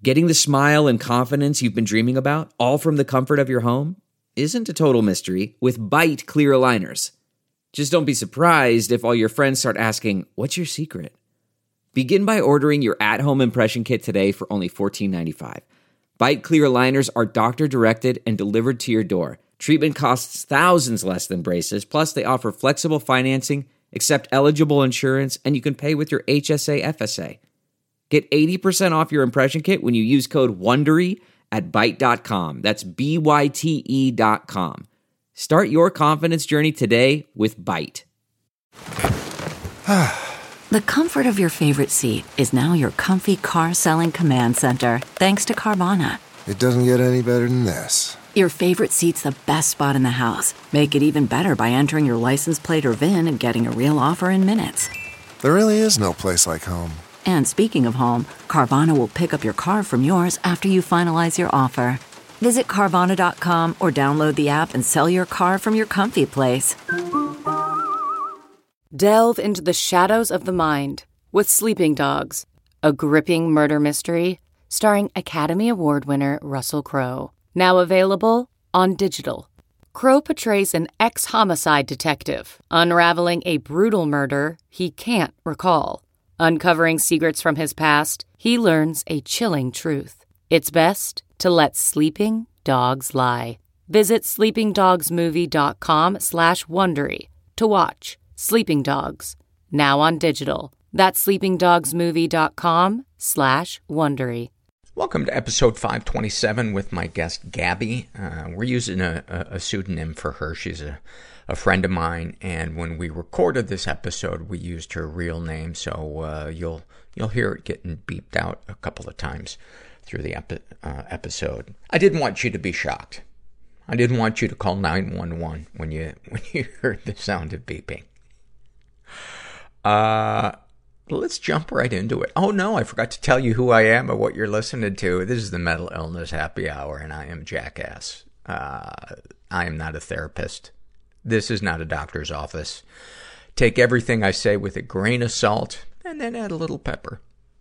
Getting the smile and confidence you've been dreaming about, all from the comfort of your home, isn't a total mystery with Byte clear aligners. Just don't be surprised if all your friends start asking, "What's your secret?" Begin by ordering your at-home impression kit today for only $14.95. Byte clear aligners are doctor-directed and delivered to your door. Treatment costs thousands less than braces, plus they offer flexible financing, accept eligible insurance, and you can pay with your HSA FSA. Get 80% off your impression kit when you use code WONDERY at Byte.com. That's BYTE.com. Start your confidence journey today with Byte. The comfort of your favorite seat is now your comfy car-selling command center, thanks to Carvana. It doesn't get any better than this. Your favorite seat's the best spot in the house. Make it even better by entering your license plate or VIN and getting a real offer in minutes. There really is no place like home. And speaking of home, Carvana will pick up your car from yours after you finalize your offer. Visit Carvana.com or download the app and sell your car from your comfy place. Delve into the shadows of the mind with Sleeping Dogs, a gripping murder mystery starring Academy Award winner Russell Crowe. Now available on digital. Crowe portrays an ex-homicide detective unraveling a brutal murder he can't recall. Uncovering secrets from his past, he learns a chilling truth. It's best to let sleeping dogs lie. Visit sleepingdogsmovie.com/Wondery to watch Sleeping Dogs, now on digital. That's sleepingdogsmovie.com/Wondery. Welcome to episode 527 with my guest, Gabby. We're using a pseudonym for her. She's a friend of mine, and when we recorded this episode, we used her real name, so you'll hear it getting beeped out a couple of times through the episode. I didn't want you to be shocked. I didn't want you to call 911 when you heard the sound of beeping. Let's jump right into it. Oh no, I forgot to tell you who I am and what you're listening to. This is the Mental Illness Happy Hour, and I am Jackass. I am not a therapist. This is not a doctor's office. Take everything I say with a grain of salt, and then add a little pepper.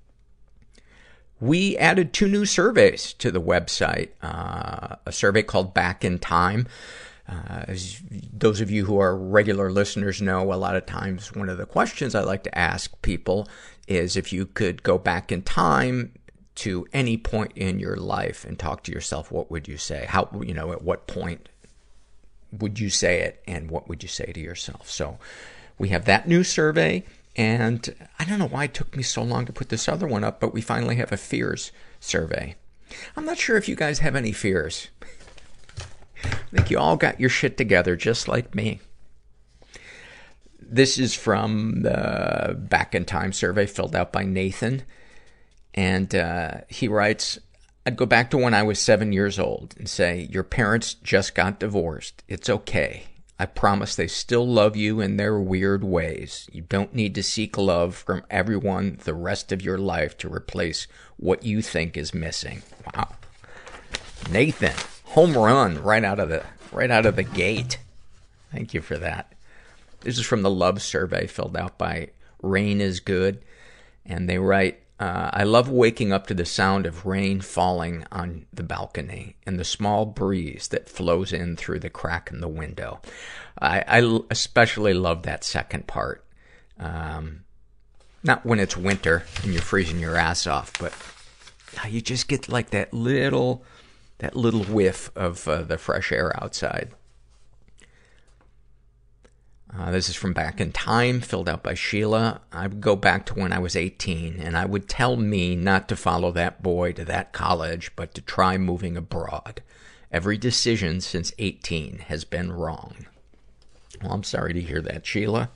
We added 2 new surveys to the website. A survey called Back in Time. As those of you who are regular listeners know, a lot of times one of the questions I like to ask people is if you could go back in time to any point in your life and talk to yourself, what would you say? How, at what point would you say it, and what would you say to yourself? So we have that new survey, and I don't know why it took me so long to put this other one up, but we finally have a fears survey. I'm not sure if you guys have any fears. I think you all got your shit together, just like me. This is from the Back in Time survey filled out by Nathan. And he writes, I'd go back to when I was 7 years old and say, your parents just got divorced. It's okay. I promise they still love you in their weird ways. You don't need to seek love from everyone the rest of your life to replace what you think is missing. Wow. Nathan. Home run right out of the gate. Thank you for that. This is from the love survey filled out by Rain is Good. And they write, I love waking up to the sound of rain falling on the balcony and the small breeze that flows in through the crack in the window. I especially love that second part. Not when it's winter and you're freezing your ass off, but you just get like that little whiff of the fresh air outside. This is from Back in Time, filled out by Sheila. I would go back to when I was 18, and I would tell me not to follow that boy to that college, but to try moving abroad. Every decision since 18 has been wrong. Well, I'm sorry to hear that, Sheila.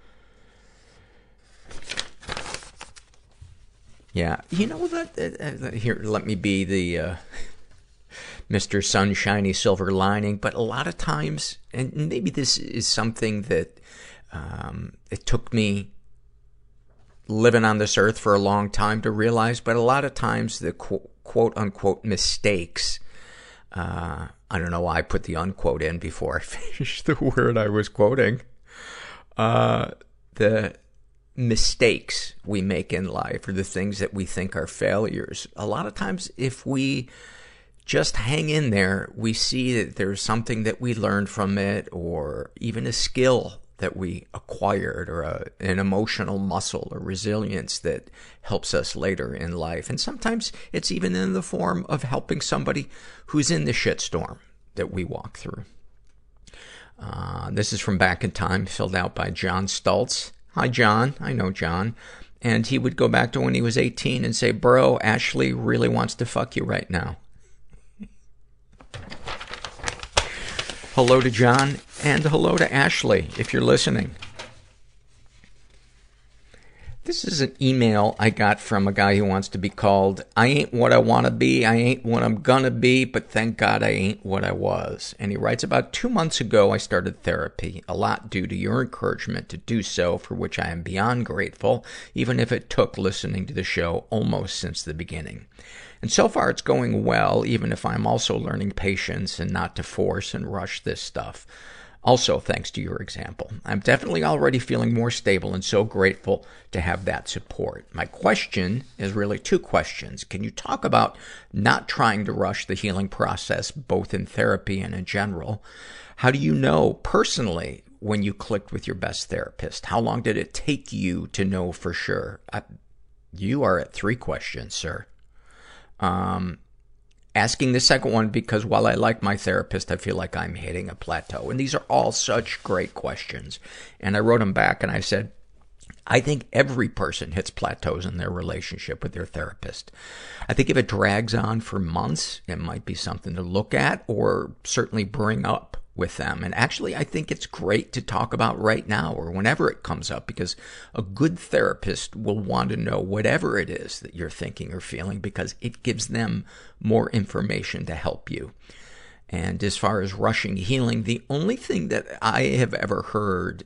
Yeah, you know that, here, let me be the Mr. Sunshiny Silver Lining, but a lot of times, and maybe this is something that it took me living on this earth for a long time to realize, but a lot of times the quote-unquote mistakes, I don't know why I put the unquote in before I finished the word I was quoting, the mistakes we make in life or the things that we think are failures, a lot of times if we just hang in there, we see that there's something that we learned from it, or even a skill that we acquired, or an emotional muscle or resilience that helps us later in life. And sometimes it's even in the form of helping somebody who's in the shitstorm that we walk through. This is from Back in Time, filled out by John Stultz. Hi, John. I know John. And he would go back to when he was 18 and say, bro, Ashley really wants to fuck you right now. Hello to John, and hello to Ashley, if you're listening. This is an email I got from a guy who wants to be called, I ain't what I want to be, I ain't what I'm gonna be, but thank God I ain't what I was. And he writes, about 2 months ago, I started therapy, a lot due to your encouragement to do so, for which I am beyond grateful, even if it took listening to the show almost since the beginning. And so far it's going well, even if I'm also learning patience and not to force and rush this stuff. Also, thanks to your example. I'm definitely already feeling more stable and so grateful to have that support. My question is really 2 questions. Can you talk about not trying to rush the healing process, both in therapy and in general? How do you know personally when you clicked with your best therapist? How long did it take you to know for sure? You are at 3 questions, sir. Asking the second one because while I like my therapist, I feel like I'm hitting a plateau. And these are all such great questions. And I wrote them back and I said, I think every person hits plateaus in their relationship with their therapist. I think if it drags on for months, it might be something to look at or certainly bring up with them. And actually, I think it's great to talk about right now or whenever it comes up, because a good therapist will want to know whatever it is that you're thinking or feeling, because it gives them more information to help you. And as far as rushing healing, the only thing that I have ever heard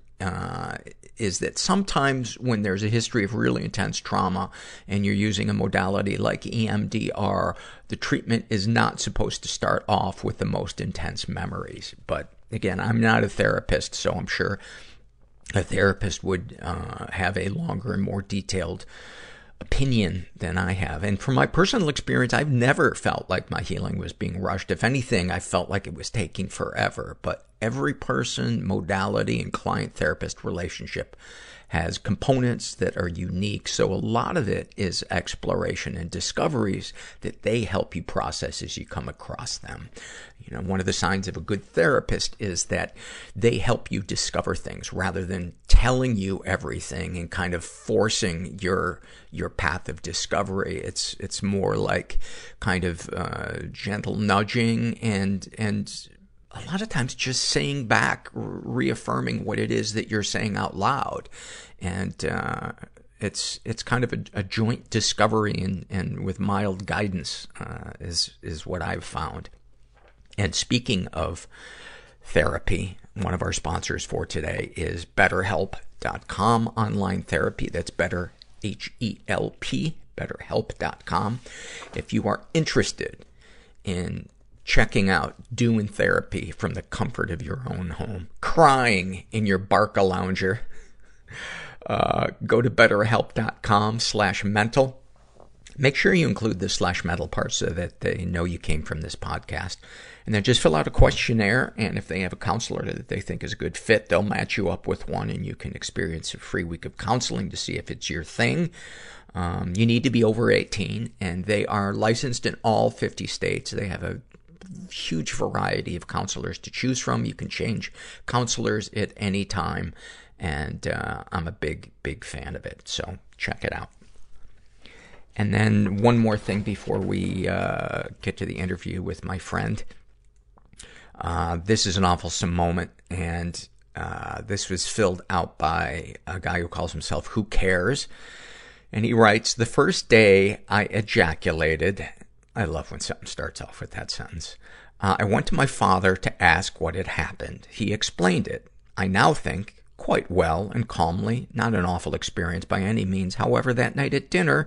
is that sometimes when there's a history of really intense trauma and you're using a modality like EMDR, the treatment is not supposed to start off with the most intense memories. But again, I'm not a therapist, so I'm sure a therapist would have a longer and more detailed opinion than I have. And from my personal experience, I've never felt like my healing was being rushed. If anything, I felt like it was taking forever. But every person, modality, and client-therapist relationship has components that are unique. So a lot of it is exploration and discoveries that they help you process as you come across them. You know, one of the signs of a good therapist is that they help you discover things rather than telling you everything and kind of forcing your path of discovery. It's more like kind of gentle nudging and a lot of times just saying back, reaffirming what it is that you're saying out loud. And it's kind of a joint discovery and with mild guidance is what I've found. And speaking of therapy, one of our sponsors for today is BetterHelp.com online therapy. That's better, H-E-L-P, BetterHelp.com. If you are interested in checking out doing therapy from the comfort of your own home, crying in your Barcalounger, go to BetterHelp.com/mental. Make sure you include the /mental part so that they know you came from this podcast. And then just fill out a questionnaire, and if they have a counselor that they think is a good fit, they'll match you up with one, and you can experience a free week of counseling to see if it's your thing. You need to be over 18, and they are licensed in all 50 states. They have a huge variety of counselors to choose from. You can change counselors at any time, and I'm a big fan of it, so check it out. And then one more thing before we get to the interview with my friend. This is an awfulsome moment, and this was filled out by a guy who calls himself Who Cares? And he writes, the first day I ejaculated, I love when something starts off with that sentence, I went to my father to ask what had happened. He explained it. I now think quite well and calmly, not an awful experience by any means. However, that night at dinner,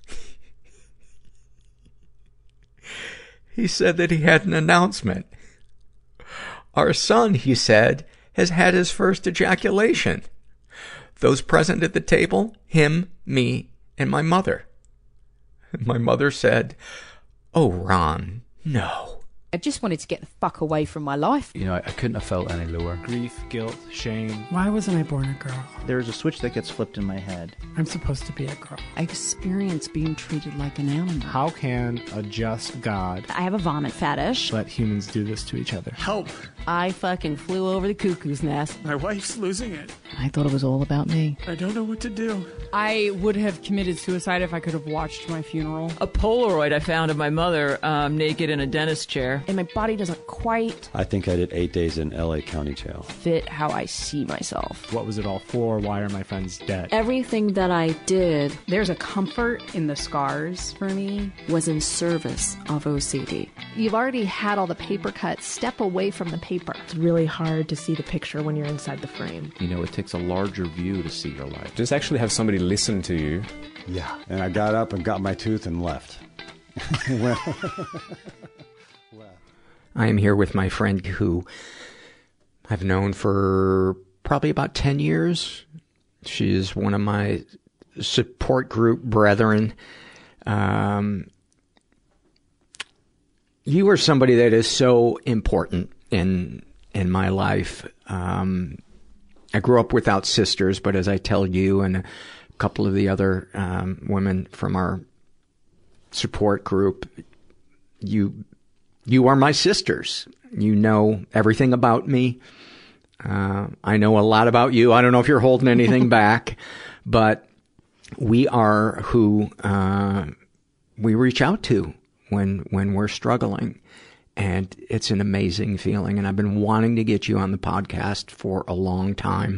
he said that he had an announcement. Our son, he said, has had his first ejaculation. those present at the table, him, me, and my mother. My mother said, "Oh, Ron, no." I just wanted to get the fuck away from my life. You know, I couldn't have felt any lower. Grief, guilt, shame. Why wasn't I born a girl? There's a switch that gets flipped in my head. I'm supposed to be a girl. I experience being treated like an animal. How can a just God I have a vomit fetish. let humans do this to each other? Help! I fucking flew over the cuckoo's nest. My wife's losing it. I thought it was all about me. I don't know what to do. I would have committed suicide if I could have watched my funeral. A Polaroid I found of my mother naked in a dentist chair. And my body doesn't quite... I think I did 8 days in LA County Jail. ...fit how I see myself. What was it all for? Why are my friends dead? Everything that I did... There's a comfort in the scars for me. ...was in service of OCD. You've already had all the paper cuts. Step away from the paper. It's really hard to see the picture when you're inside the frame. You know, it takes a larger view to see your life. Just actually have somebody listen to you. Yeah, and I got up and got my tooth and left. I am here with my friend who I've known for probably about 10 years. She is one of my support group brethren. You are somebody that is so important in my life. I grew up without sisters, but as I tell you and a couple of the other women from our support group, you are my sisters. You know everything about me. I know a lot about you. I don't know if you're holding anything back, but we are who we reach out to when we're struggling. And it's an amazing feeling. And I've been wanting to get you on the podcast for a long time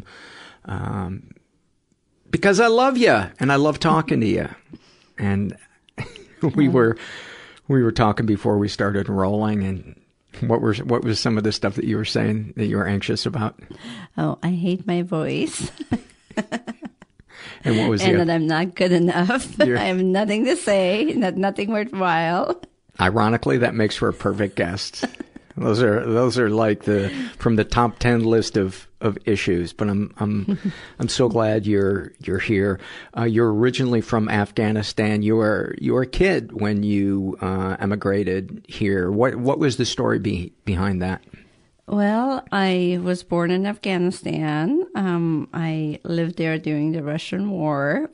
because I love you and I love talking to you. And we were talking before we started rolling, and what was some of the stuff that you were saying that you were anxious about? Oh, I hate my voice. And what was and that I'm not good enough. I have nothing to say, nothing worthwhile. Ironically, that makes for a perfect guest. Those are like from the top 10 list of issues. But I'm so glad you're here. You're originally from Afghanistan. You were a kid when you emigrated here. What was the story behind that? Well, I was born in Afghanistan. I lived there during the Russian War.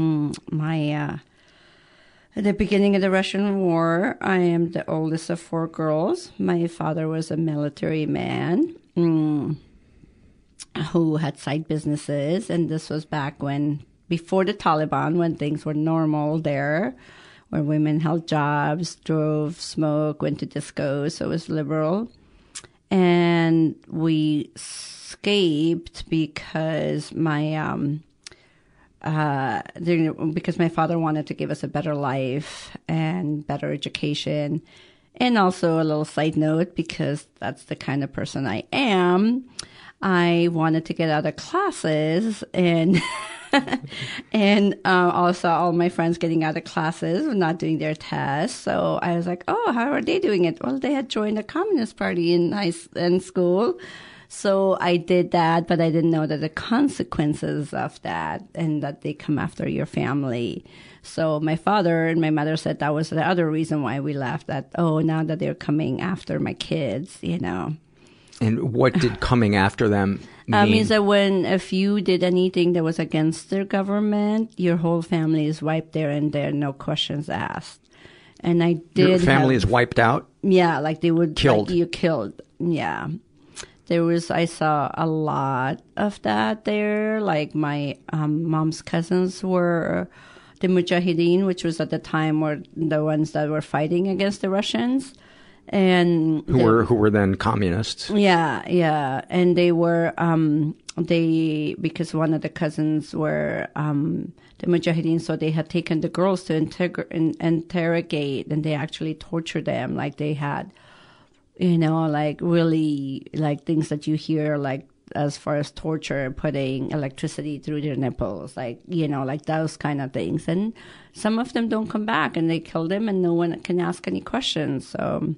At the beginning of the Russian War, I am the oldest of 4 girls. My father was a military man who had side businesses, and this was back before the Taliban, when things were normal there, where women held jobs, drove, smoked, went to discos, so it was liberal. And we escaped because because my father wanted to give us a better life and better education. And also a little side note, because that's the kind of person I am, I wanted to get out of classes and also all my friends getting out of classes, not doing their tests. So I was like, oh, how are they doing it? Well, they had joined the Communist Party in school. So I did that, but I didn't know that the consequences of that and that they come after your family. So my father and my mother said that was the other reason why we left, that, oh, now that they're coming after my kids, you know. And what did coming after them mean? Means that if you did anything that was against their government, your whole family is wiped there and there, no questions asked. And I did. Your family is wiped out? Yeah, like they would. Killed. Like you killed. Yeah. I saw a lot of that there. Like my mom's cousins were the Mujahideen, which was at the time were the ones that were fighting against the Russians. And who were then communists. Yeah. And they were, because one of the cousins were the Mujahideen, so they had taken the girls to interrogate, and they actually tortured them. Like they had, like really like things that you hear, like as far as torture, putting electricity through their nipples, like, like those kind of things. And some of them don't come back, and they kill them, and no one can ask any questions. So,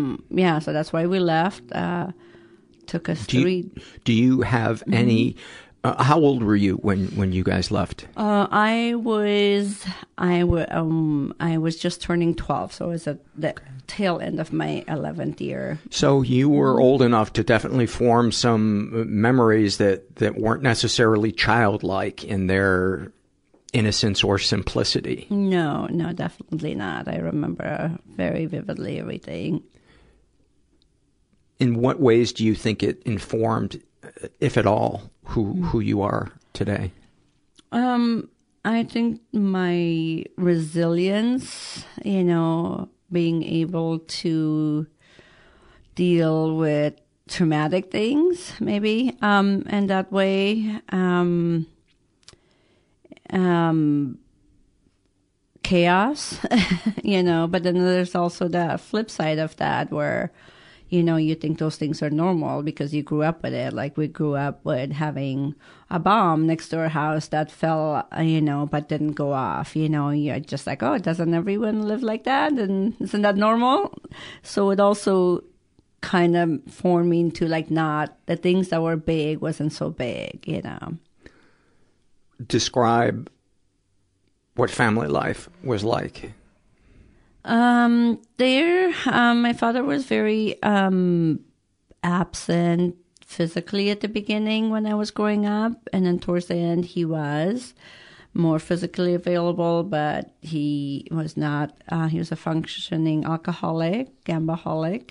so that's why we left. Took us 3. Do you have any How old were you when you guys left? I was just turning 12, so it was at the tail end of my 11th year. So you were old enough to definitely form some memories that weren't necessarily childlike in their innocence or simplicity. No, definitely not. I remember very vividly everything. In what ways do you think it informed, if at all, who you are today? I think my resilience, being able to deal with traumatic things, maybe, and that way, chaos, but then there's also the flip side of that where, you think those things are normal because you grew up with it. Like we grew up with having a bomb next to our house that fell, but didn't go off. You're just like, oh, doesn't everyone live like that? And isn't that normal? So it also kind of formed me into not the things that were big wasn't so big, Describe what family life was like. My father was very absent physically at the beginning when I was growing up, and then towards the end he was more physically available, but he was not. He was a functioning alcoholic, gambaholic.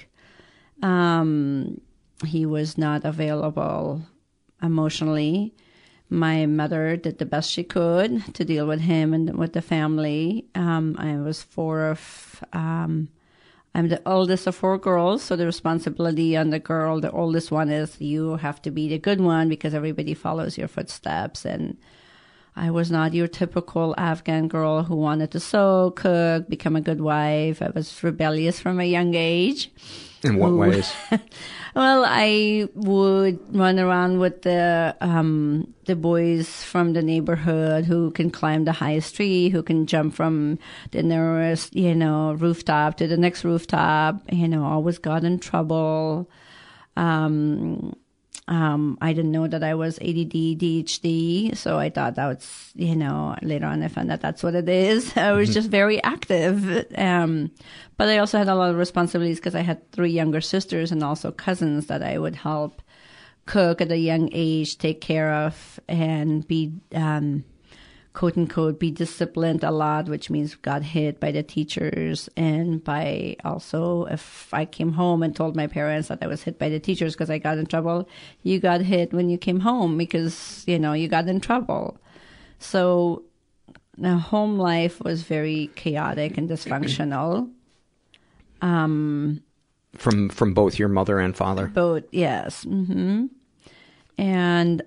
He was not available emotionally. My mother did the best she could to deal with him and with the family. I was I'm the oldest of 4 girls, so the responsibility on the oldest one is you have to be the good one because everybody follows your footsteps. And I was not your typical Afghan girl who wanted to sew, cook, become a good wife. I was rebellious from a young age. In what ways? Well, I would run around with the boys from the neighborhood who can climb the highest tree, who can jump from the nearest, rooftop to the next rooftop. Always got in trouble. I didn't know that I was ADD, ADHD, so I thought that was, later on I found out that's what it is. I was just very active. But I also had a lot of responsibilities because I had 3 younger sisters and also cousins that I would help cook at a young age, take care of, and be, quote unquote, be disciplined a lot, which means got hit by the teachers. And by also, if I came home and told my parents that I was hit by the teachers because I got in trouble, you got hit when you came home because, you got in trouble. So the home life was very chaotic and dysfunctional. From both your mother and father? Both, yes. Mm-hmm. And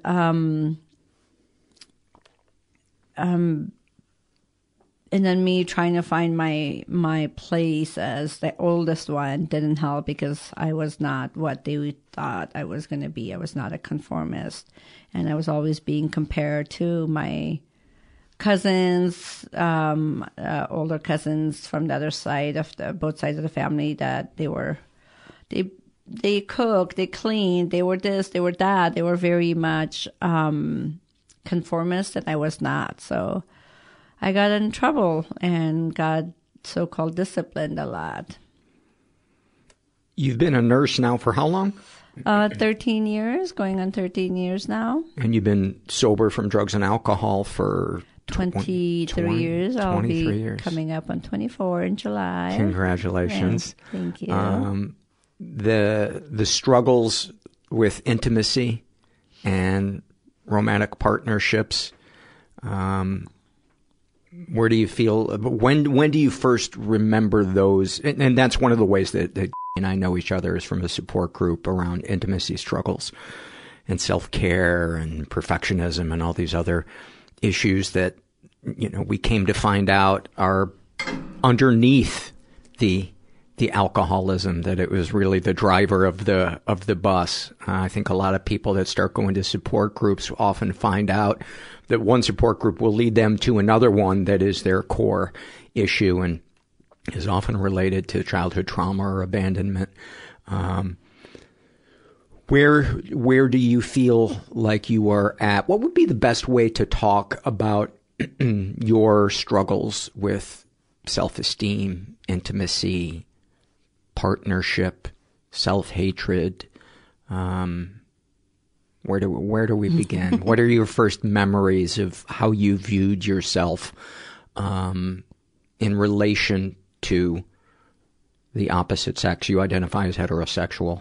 then me trying to find my place as the oldest one didn't help because I was not what they thought I was going to be. I was not a conformist, and I was always being compared to my cousins, older cousins from the other side of both sides of the family, that they cooked, they cleaned, they were this, they were that. They were very much conformist, and I was not. So I got in trouble and got so-called disciplined a lot. You've been a nurse now for how long? 13 years, going on 13 years now. And you've been sober from drugs and alcohol for 23 years. I'll be years. Coming up on 24 in July. Congratulations. Yeah, thank you. The struggles with intimacy and romantic partnerships, where do you feel, when do you first remember those? And that's one of the ways that and I know each other is from a support group around intimacy struggles and self-care and perfectionism and all these other issues that, we came to find out are underneath the alcoholism, that it was really the driver of the bus. I think a lot of people that start going to support groups often find out that one support group will lead them to another one that is their core issue and is often related to childhood trauma or abandonment. Where do you feel like you are at? What would be the best way to talk about your struggles with self-esteem, intimacy, partnership, self-hatred? Where do we begin? What are your first memories of how you viewed yourself in relation to the opposite sex? You identify as heterosexual.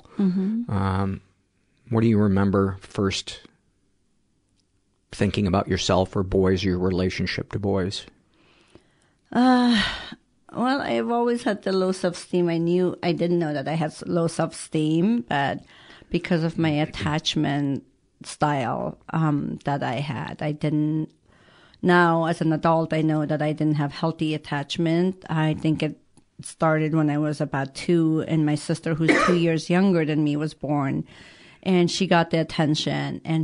What do you remember first thinking about yourself or boys, your relationship to boys? Well, I've always had the low self-esteem. I didn't know that I had low self-esteem, but because of my attachment style that I had, I didn't. Now, as an adult, I know that I didn't have healthy attachment. I think it started when I was about 2, and my sister, who's 2 years younger than me, was born. And she got the attention, and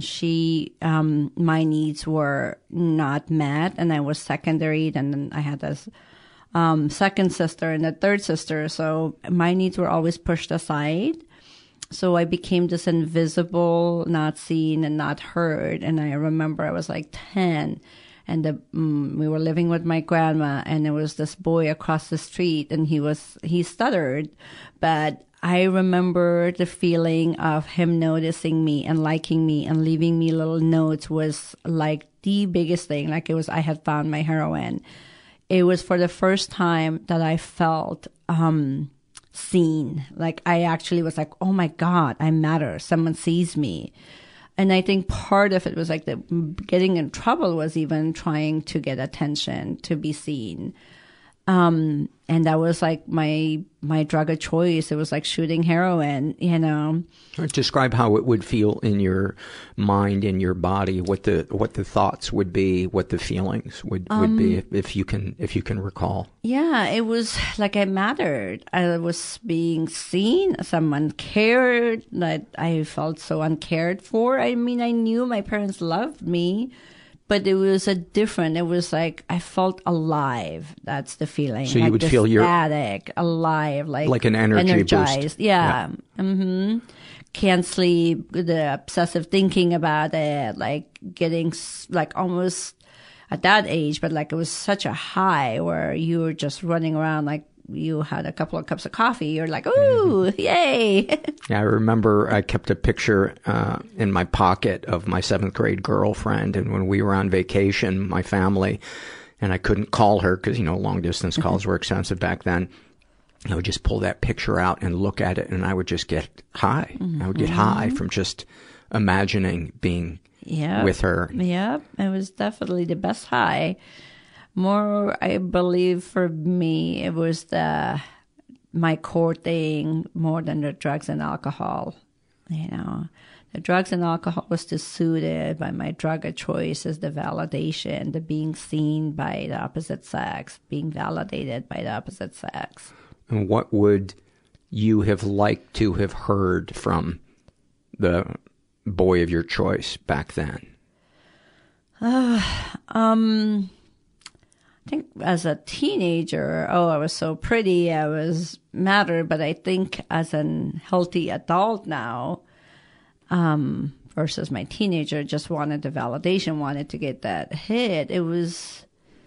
my needs were not met, and I was secondary. Then I had this second sister and a third sister, so my needs were always pushed aside. So I became this invisible, not seen and not heard. And I remember I was like 10, and we were living with my grandma, and there was this boy across the street, and he stuttered, but I remember the feeling of him noticing me and liking me and leaving me little notes was like the biggest thing. Like I had found my heroine. It was for the first time that I felt seen. Like I actually was like, oh my God, I matter. Someone sees me. And I think part of it was like getting in trouble was even trying to get attention, to be seen. And that was like my drug of choice. It was like shooting heroin, you know. Describe how it would feel in your mind, in your body, what the thoughts would be, what the feelings would be, if you can recall. Yeah, it was like I mattered. I was being seen. Someone cared. That I felt so uncared for. I mean, I knew my parents loved me, but it was it was like I felt alive. That's the feeling. So you would feel ecstatic, alive, like an energy energized boost. Yeah. Mm-hmm. Can't sleep. The obsessive thinking about it, like getting like almost at that age, but like it was such a high where you were just running around like you had a couple of cups of coffee. You're like, ooh, yay. Yeah, I remember I kept a picture in my pocket of my 7th grade girlfriend. And when we were on vacation, my family, and I couldn't call her because, long distance calls were expensive back then. I would just pull that picture out and look at it, and I would just get high. I would get high from just imagining being with her. Yep. It was definitely the best high. More, I believe for me, it was my core thing more than the drugs and alcohol. The drugs and alcohol was just suited by my drug of choice is the validation, the being seen by the opposite sex, being validated by the opposite sex. And what would you have liked to have heard from the boy of your choice back then? I think as a teenager, I was so pretty, I was mattered, but I think as an healthy adult now, versus my teenager, just wanted the validation, wanted to get that hit. It was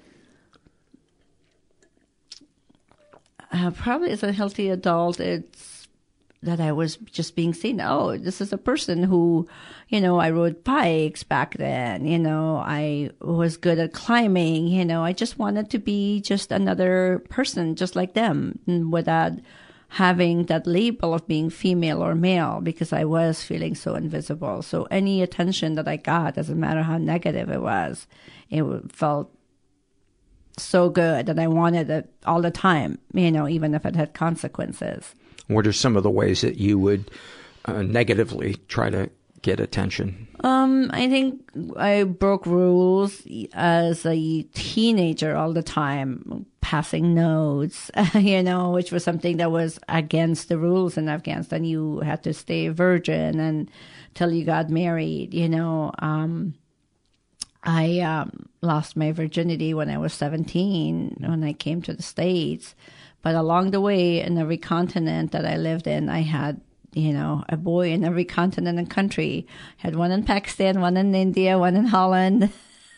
probably as a healthy adult, it's that I was just being seen. Oh, this is a person who, I rode bikes back then. I was good at climbing. I just wanted to be just another person, just like them, without having that label of being female or male, because I was feeling so invisible. So any attention that I got, doesn't matter how negative it was, it felt so good that I wanted it all the time, even if it had consequences. What are some of the ways that you would negatively try to get attention? I think I broke rules as a teenager all the time, passing notes, which was something that was against the rules in Afghanistan. You had to stay a virgin until you got married, I lost my virginity when I was 17, when I came to the States. But along the way, in every continent that I lived in, I had, a boy in every continent and country. Had one in Pakistan, one in India, one in Holland.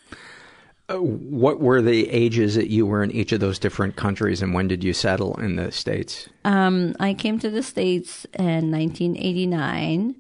What were the ages that you were in each of those different countries, and when did you settle in the States? I came to the States in 1989.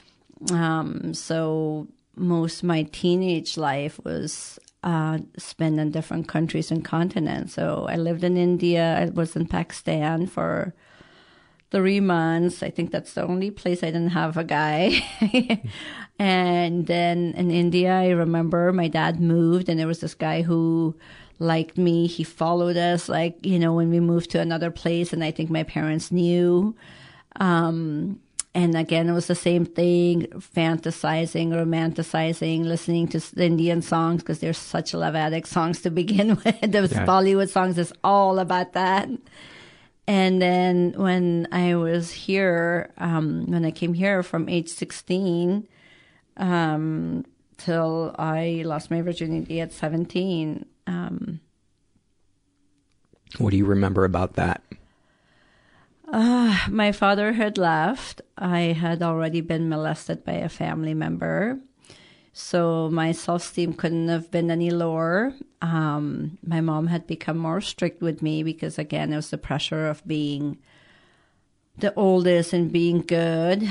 So most of my teenage life was spent in different countries and continents. So I lived in India. I was in Pakistan for 3 months. I think that's the only place I didn't have a guy. And then in India, I remember my dad moved, and there was this guy who liked me. He followed us, when we moved to another place, and I think my parents knew. And again, it was the same thing, fantasizing, romanticizing, listening to Indian songs, because they're such love addict songs to begin with. Those Bollywood songs is all about that. And then when I was here, when I came here from age 16 till I lost my virginity at 17. What do you remember about that? My father had left. I had already been molested by a family member. So my self-esteem couldn't have been any lower. My mom had become more strict with me because, again, it was the pressure of being the oldest and being good.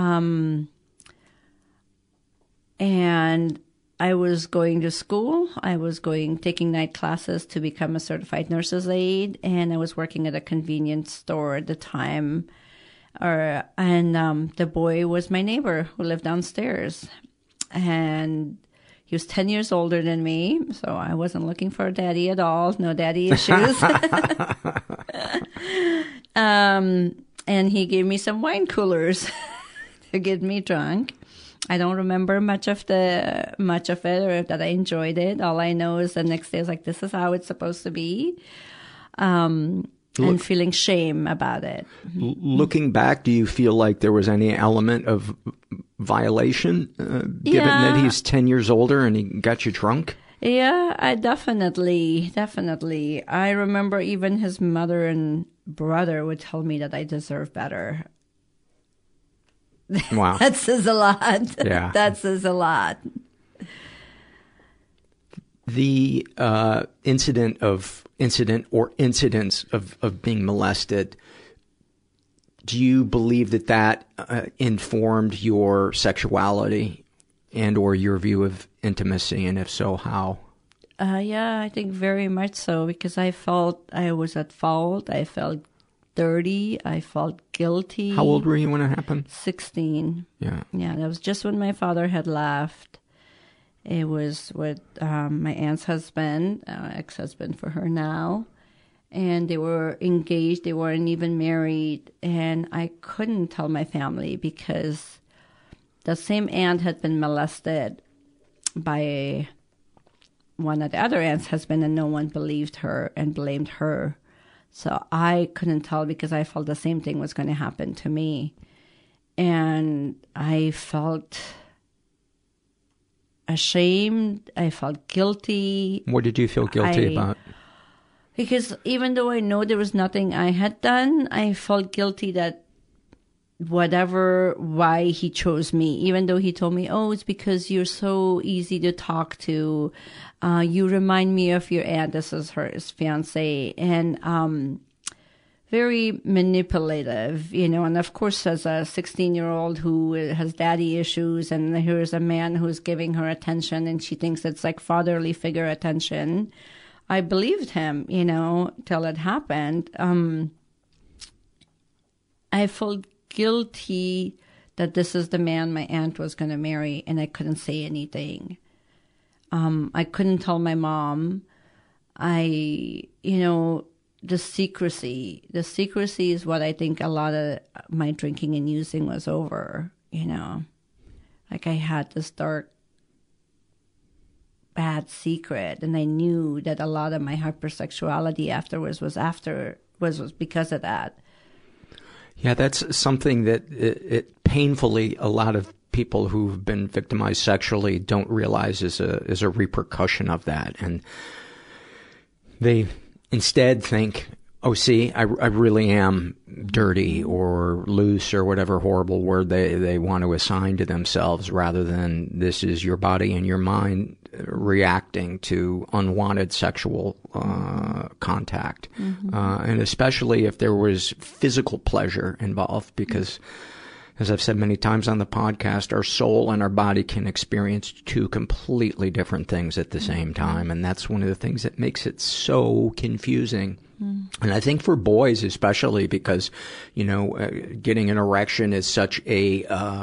And I was going to school. I was taking night classes to become a certified nurse's aide, and I was working at a convenience store at the time. And the boy was my neighbor who lived downstairs. And he was 10 years older than me, so I wasn't looking for a daddy at all. No daddy issues. And he gave me some wine coolers to get me drunk. I don't remember much of it, or that I enjoyed it. All I know is the next day I was like, this is how it's supposed to be. And feeling shame about it. Looking back, do you feel like there was any element of violation, given that he's 10 years older and he got you drunk? Yeah, I definitely. I remember even his mother and brother would tell me that I deserve better. Wow. That says a lot. Yeah. That says a lot. The incidents of being molested, do you believe that informed your sexuality and or your view of intimacy, and if so, how? Yeah, I think very much so, because I felt I was at fault. I felt dirty. I felt guilty. How old were you when it happened? 16. Yeah. Yeah, that was just when my father had left. It was with my aunt's husband, ex-husband for her now. And they were engaged. They weren't even married. And I couldn't tell my family because the same aunt had been molested by one of the other aunt's husband, and no one believed her and blamed her. So I couldn't tell because I felt the same thing was going to happen to me. And I felt ashamed. I felt guilty. What did you feel guilty about? Because even though I know there was nothing I had done, I felt guilty that why he chose me, even though he told me, oh, it's because you're so easy to talk to. You remind me of your aunt. This is his fiance. And very manipulative, and of course as a 16-year-old who has daddy issues, and here's a man who's giving her attention and she thinks it's like fatherly figure attention. I believed him, till it happened. I felt guilty that this is the man my aunt was going to marry, and I couldn't say anything. I couldn't tell my mom. The secrecy is what I think a lot of my drinking and using was over, Like I had this dark, bad secret, and I knew that a lot of my hypersexuality afterwards was because of that. Yeah, that's something that it painfully a lot of people who've been victimized sexually don't realize is a repercussion of that, and they instead think, oh, see, I really am dirty or loose or whatever horrible word they want to assign to themselves, rather than this is your body and your mind reacting to unwanted sexual contact. And especially if there was physical pleasure involved, because as I've said many times on the podcast, our soul and our body can experience two completely different things at the same time. And that's one of the things that makes it so confusing. And I think for boys especially, because, getting an erection is such a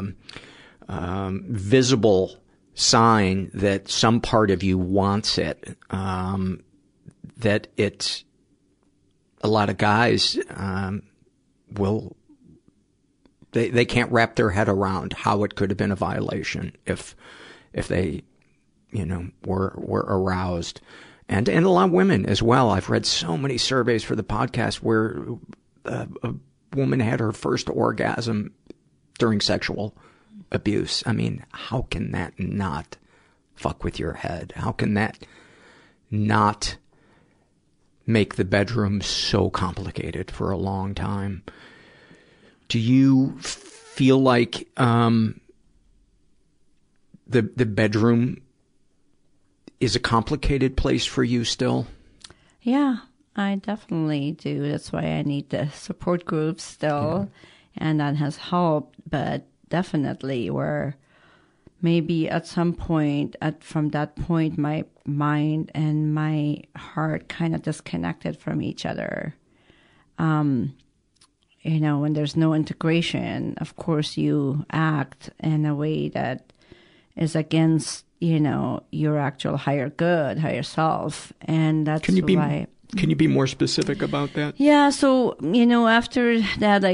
visible sign that some part of you wants it, that it's a lot of guys will... They can't wrap their head around how it could have been a violation if they, were aroused. And a lot of women as well. I've read so many surveys for the podcast where a woman had her first orgasm during sexual abuse. I mean, how can that not fuck with your head? How can that not make the bedroom so complicated for a long time? Do you feel like the bedroom is a complicated place for you still? Yeah, I definitely do. That's why I need the support groups still, and that has helped. But definitely, where maybe at some point, from that point, my mind and my heart kind of disconnected from each other. When there's no integration, of course you act in a way that is against, your actual higher good, higher self. And that's why... Can you be more specific about that? Yeah, so, after that,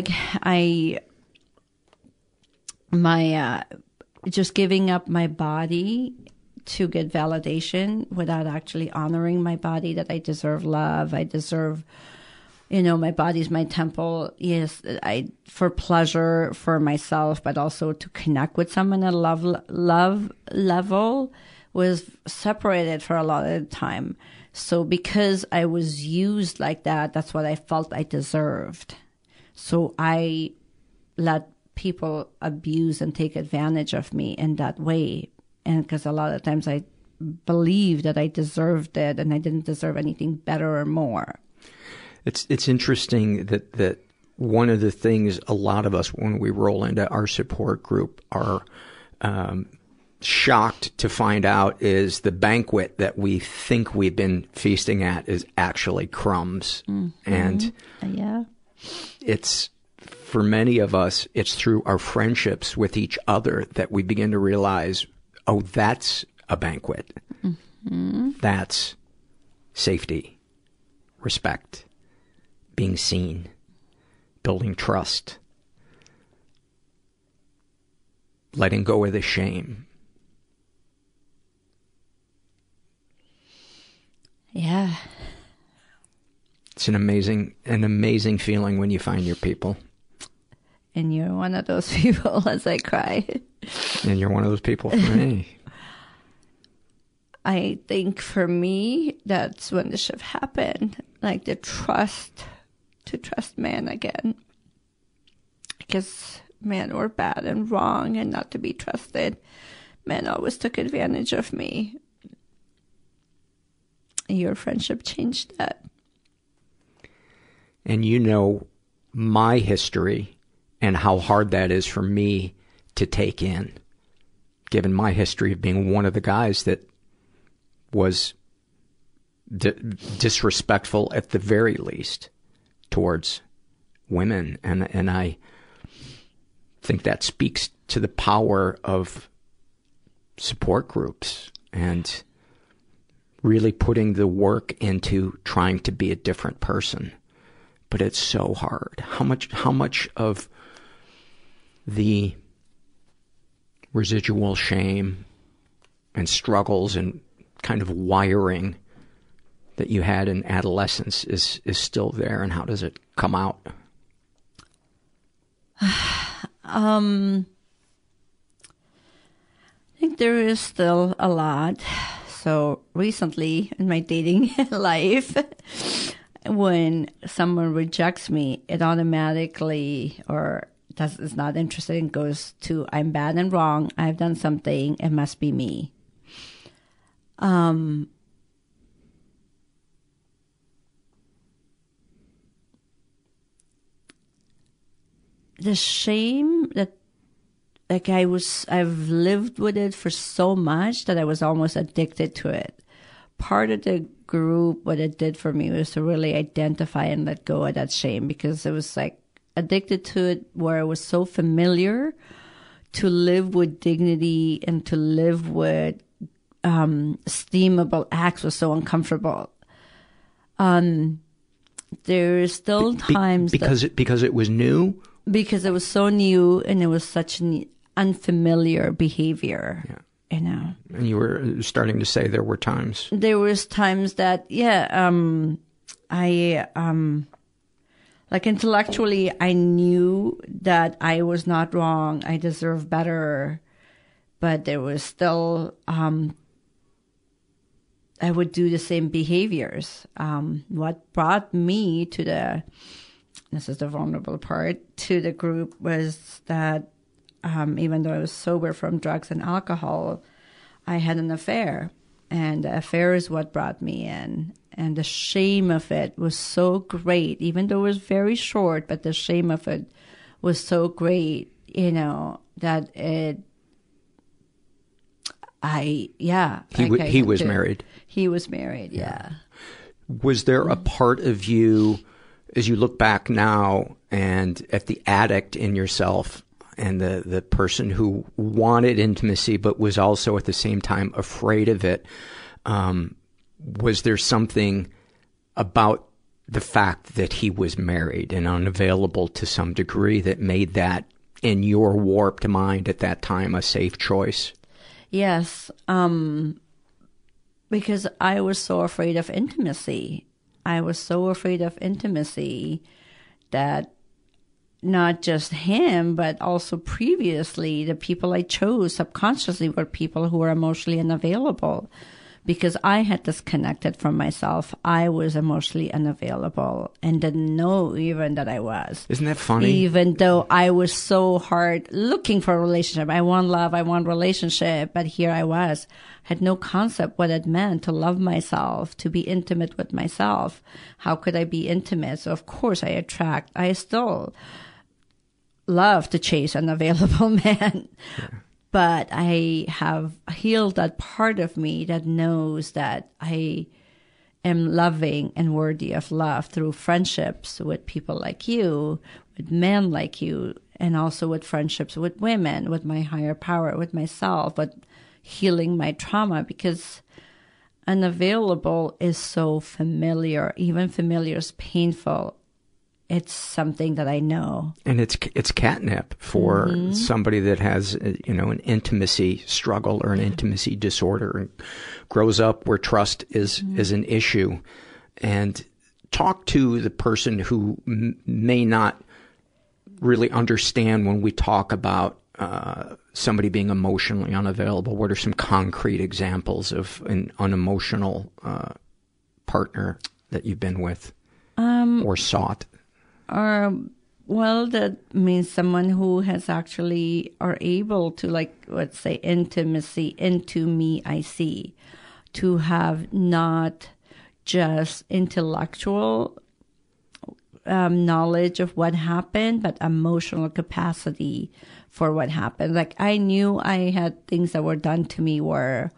just giving up my body to get validation without actually honoring my body, that I deserve love, I deserve... my body's my temple. Yes, for pleasure for myself, but also to connect with someone at a love level was separated for a lot of the time. So because I was used like that, that's what I felt I deserved. So I let people abuse and take advantage of me in that way. And because a lot of times I believed that I deserved it and I didn't deserve anything better or more. It's interesting that one of the things a lot of us, when we roll into our support group, are shocked to find out is the banquet that we think we've been feasting at is actually crumbs. And it's, for many of us, it's through our friendships with each other that we begin to realize, oh, that's a banquet. That's safety, respect, being seen, building trust, letting go of the shame. Yeah. It's an amazing feeling when you find your people. And you're one of those people as I cry. And you're one of those people for me. I think for me, that's when the shift happened. Like to trust men again. Because men were bad and wrong and not to be trusted. Men always took advantage of me. Your friendship changed that. And my history and how hard that is for me to take in, given my history of being one of the guys that was disrespectful at the very least towards women. And I think that speaks to the power of support groups and really putting the work into trying to be a different person. But it's so hard. How much of the residual shame and struggles and kind of wiring that you had in adolescence is still there, and how does it come out? I think there is still a lot. So recently in my dating life, when someone rejects me, it automatically is not interested and goes to I'm bad and wrong. I've done something. It must be me. The shame that, I've lived with it for so much that I was almost addicted to it. Part of the group, what it did for me was to really identify and let go of that shame, because it was like addicted to it where it was so familiar. To live with dignity and to live with esteemable acts was so uncomfortable. There's still times because it was new. Because it was so new and it was such an unfamiliar behavior. Yeah. You know. And you were starting to say there were times. There was times that, like intellectually, I knew that I was not wrong. I deserved better. But there was still, I would do the same behaviors. What brought me to this is the vulnerable part, to the group was that even though I was sober from drugs and alcohol, I had an affair. And the affair is what brought me in. And the shame of it was so great, even though it was very short, but the shame of it was so great, that he was married. He was married, yeah. Was there a part of you, as you look back now and at the addict in yourself and the person who wanted intimacy but was also at the same time afraid of it, was there something about the fact that he was married and unavailable to some degree that made that, in your warped mind at that time, a safe choice? Yes, because I was so afraid of intimacy. I was so afraid of intimacy that not just him, but also previously, the people I chose subconsciously were people who were emotionally unavailable. Because I had disconnected from myself, I was emotionally unavailable and didn't know even that I was. Isn't that funny? Even though I was so hard looking for a relationship. I want love, I want relationship. But here I was, had no concept what it meant to love myself, to be intimate with myself. How could I be intimate? So of course I still love to chase an available man. Yeah. But I have healed that part of me that knows that I am loving and worthy of love through friendships with people like you, with men like you, and also with friendships with women, with my higher power, with myself, but healing my trauma, because unavailable is so familiar. Even familiar is painful. It's something that I know. And it's catnip for somebody that has, an intimacy struggle or an intimacy disorder and grows up where trust is an issue. And talk to the person who may not really understand when we talk about somebody being emotionally unavailable. What are some concrete examples of an unemotional partner that you've been with or sought? Well, that means someone who has actually are able to, let's say, intimacy into me, I see, to have not just intellectual knowledge of what happened, but emotional capacity for what happened. Like, I knew I had things that were done to me were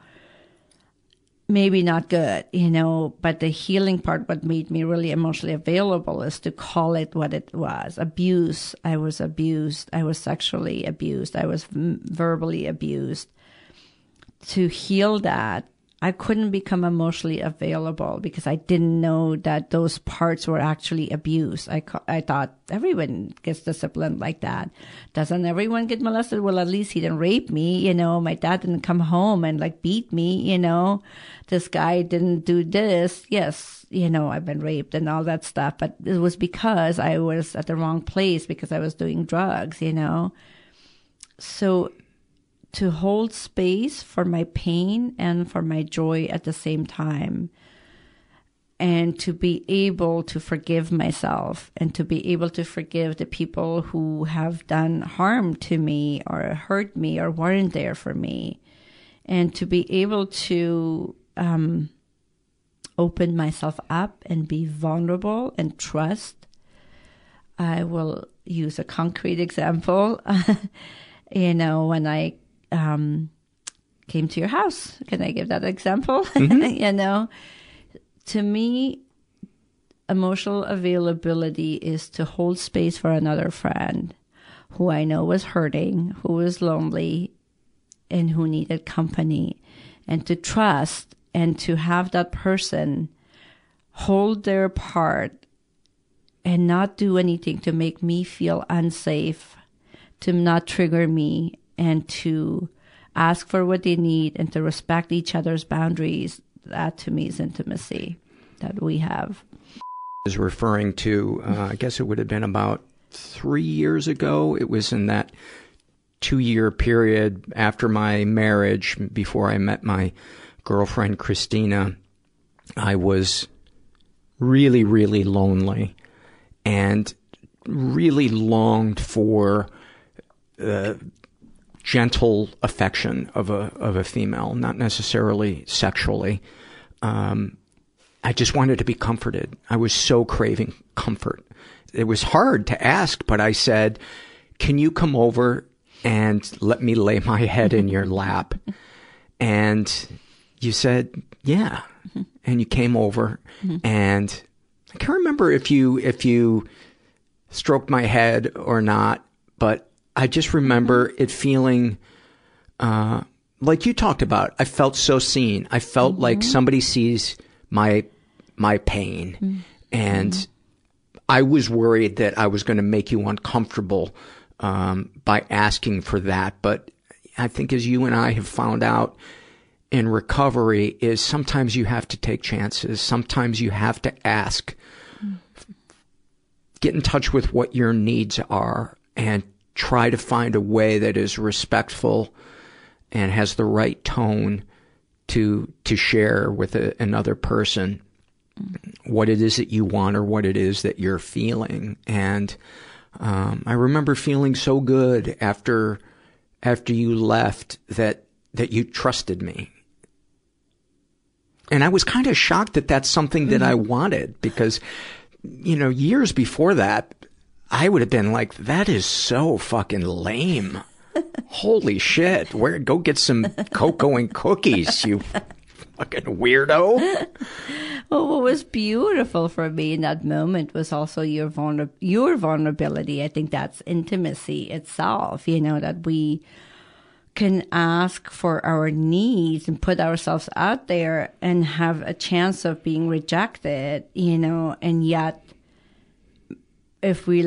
maybe not good, but the healing part, what made me really emotionally available, is to call it what it was. Abuse. I was abused. I was sexually abused. I was verbally abused. To heal that, I couldn't become emotionally available because I didn't know that those parts were actually abuse. I thought everyone gets disciplined like that. Doesn't everyone get molested? Well, at least he didn't rape me. My dad didn't come home and beat me. This guy didn't do this. Yes, I've been raped and all that stuff. But it was because I was at the wrong place, because I was doing drugs, So to hold space for my pain and for my joy at the same time. and to be able to forgive myself and to be able to forgive the people who have done harm to me or hurt me or weren't there for me, and to be able to open myself up and be vulnerable and trust. I will use a concrete example. When I came to your house, can I give that example? Mm-hmm. To me, emotional availability is to hold space for another friend who I know was hurting, who was lonely, and who needed company, and to trust and to have that person hold their part and not do anything to make me feel unsafe, to not trigger me, and to ask for what they need and to respect each other's boundaries. That to me is intimacy that we have. Is referring to, I guess it would have been about 3 years ago. It was in that 2-year period after my marriage, before I met my girlfriend, Christina. I was really, really lonely and really longed for gentle affection of a female, not necessarily sexually. I just wanted to be comforted. I was so craving comfort. It was hard to ask, but I said, can you come over and let me lay my head in your lap? And you said, yeah. Mm-hmm. And you came over, mm-hmm. and I can't remember if you stroked my head or not, but I just remember it feeling, like you talked about. I felt so seen. I felt mm-hmm. like somebody sees my pain, mm-hmm. and I was worried that I was going to make you uncomfortable by asking for that. But I think, as you and I have found out in recovery, is sometimes you have to take chances. Sometimes you have to ask. Mm-hmm. Get in touch with what your needs are and try to find a way that is respectful and has the right tone to share with another person what it is that you want or what it is that you're feeling. And I remember feeling so good after you left that you trusted me. And I was kind of shocked that that's something that I wanted, because, years before that, I would have been like, that is so fucking lame. Holy shit. Go get some cocoa and cookies, you fucking weirdo. Well, what was beautiful for me in that moment was also your vulnerability. I think that's intimacy itself, that we can ask for our needs and put ourselves out there and have a chance of being rejected, and yet if we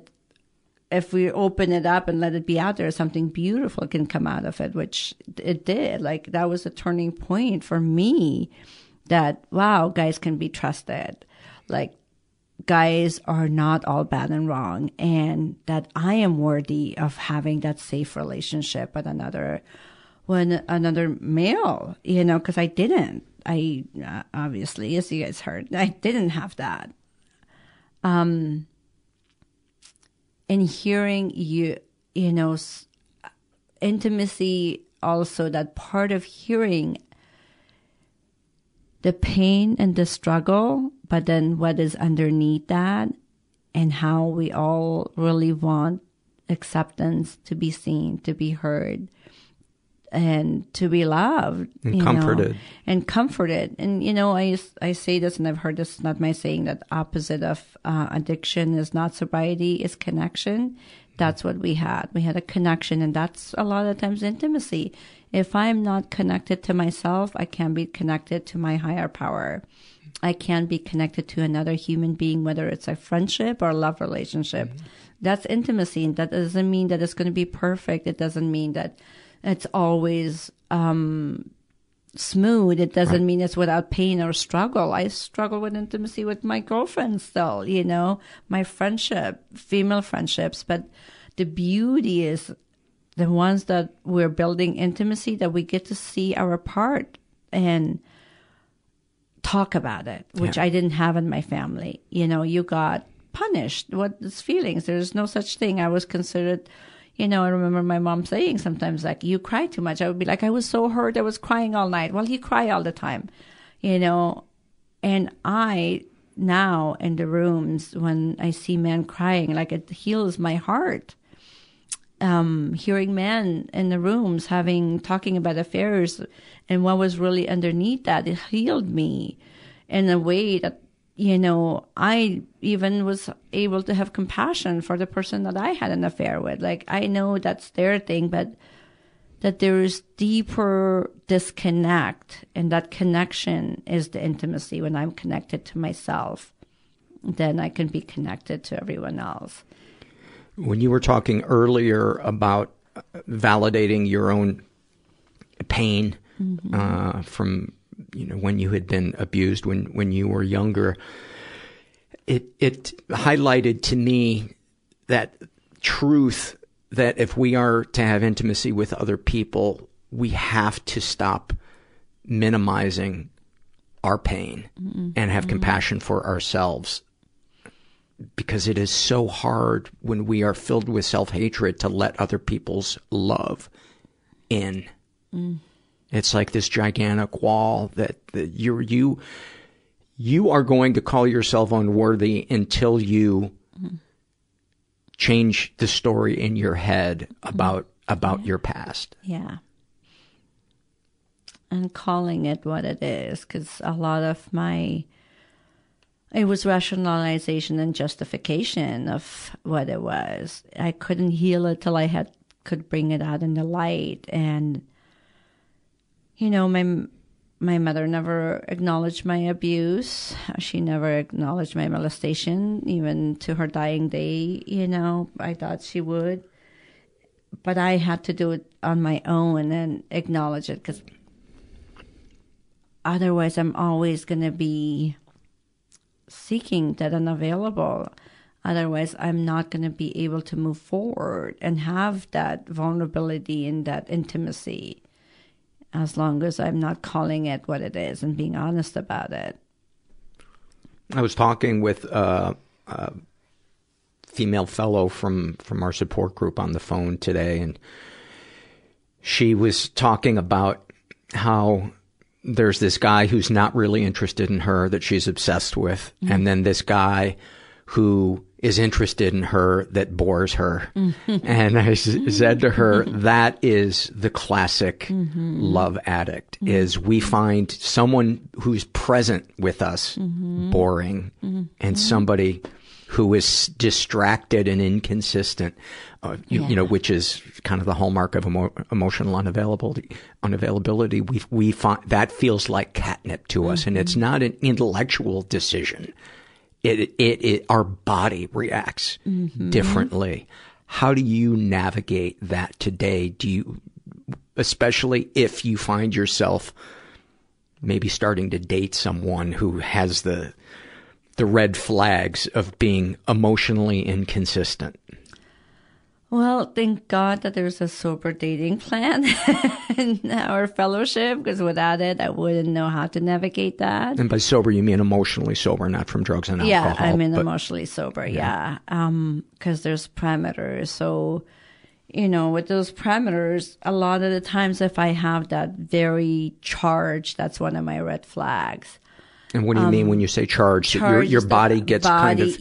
open it up and let it be out there, something beautiful can come out of it, which it did. Like, that was a turning point for me, that, wow, guys can be trusted. Like, guys are not all bad and wrong, and that I am worthy of having that safe relationship with another male, because I didn't. Obviously, as you guys heard, I didn't have that. And hearing you, intimacy also, that part of hearing the pain and the struggle, but then what is underneath that, and how we all really want acceptance, to be seen, to be heard, and to be loved. And comforted. And comforted. And, I say this, and I've heard this, not my saying, that opposite of addiction is not sobriety, is connection. That's what we had. We had a connection, and that's a lot of times intimacy. If I'm not connected to myself, I can't be connected to my higher power. I can't be connected to another human being, whether it's a friendship or a love relationship. Mm-hmm. That's intimacy. And that doesn't mean that it's going to be perfect. It doesn't mean that it's always smooth. It doesn't mean it's without pain or struggle. I struggle with intimacy with my girlfriend still, my friendship, female friendships. But the beauty is the ones that we're building intimacy, that we get to see our part and talk about it, which I didn't have in my family. You know, you got punished. What is feelings? There's no such thing. I was considered, you know, I remember my mom saying sometimes, like, you cry too much. I would be like, I was so hurt. I was crying all night. Well, you cry all the time, you know. And I, now in the rooms, when I see men crying, like, it heals my heart. Hearing men in the rooms talking about affairs and what was really underneath that, it healed me in a way that, you know, I even was able to have compassion for the person that I had an affair with. Like, I know that's their thing, but that there is deeper disconnect, and that connection is the intimacy. When I'm connected to myself, then I can be connected to everyone else. When you were talking earlier about validating your own pain from, you know, when you had been abused when you were younger, it highlighted to me that truth that if we are to have intimacy with other people, we have to stop minimizing our pain and have compassion for ourselves. Because it is so hard when we are filled with self-hatred to let other people's love in. It's like this gigantic wall that you are going to call yourself unworthy until you change the story in your head about your past. Yeah. And calling it what it is, because a lot of it was rationalization and justification of what it was. I couldn't heal it till I could bring it out in the light. And, you know, my mother never acknowledged my abuse. She never acknowledged my molestation, even to her dying day. You know, I thought she would. But I had to do it on my own and acknowledge it, because otherwise I'm always going to be seeking that unavailable. Otherwise, I'm not going to be able to move forward and have that vulnerability and that intimacy, as long as I'm not calling it what it is and being honest about it. I was talking with a female fellow from our support group on the phone today, and she was talking about how there's this guy who's not really interested in her that she's obsessed with, and then this guy who is interested in her that bores her. And I said to her, that is the classic love addict, is we find someone who's present with us boring, and somebody who is distracted and inconsistent, you know, which is kind of the hallmark of emotional unavailability. We find that feels like catnip to us, and it's not an intellectual decision. Our body reacts differently. How do you navigate that today? Do you, especially if you find yourself maybe starting to date someone who has the red flags of being emotionally inconsistent? Well, thank God that there's a sober dating plan in our fellowship, because without it, I wouldn't know how to navigate that. And by sober, you mean emotionally sober, not from drugs and alcohol. Yeah, I mean emotionally sober, yeah. Because there's parameters. So, you know, with those parameters, a lot of the times if I have that very charged, that's one of my red flags. And what do you mean when you say charged? Your body gets kind of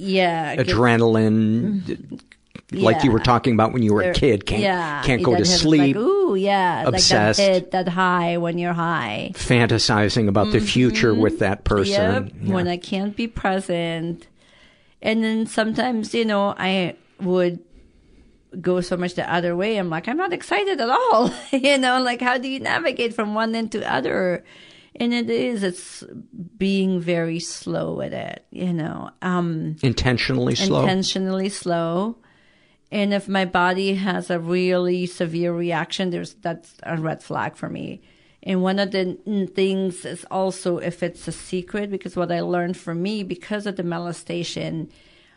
adrenaline, like you were talking about when you were a kid, can't go to sleep. Like, ooh, yeah, obsessed, like that hit, that high when you're high. Fantasizing about the future with that person. Yep, when I can't be present. And then sometimes, you know, I would go so much the other way. I'm like, I'm not excited at all. You know, like, how do you navigate from one end to other? And it's being very slow with it, you know. Intentionally slow. And if my body has a really severe reaction, that's a red flag for me. And one of the things is also if it's a secret, because what I learned for me, because of the molestation,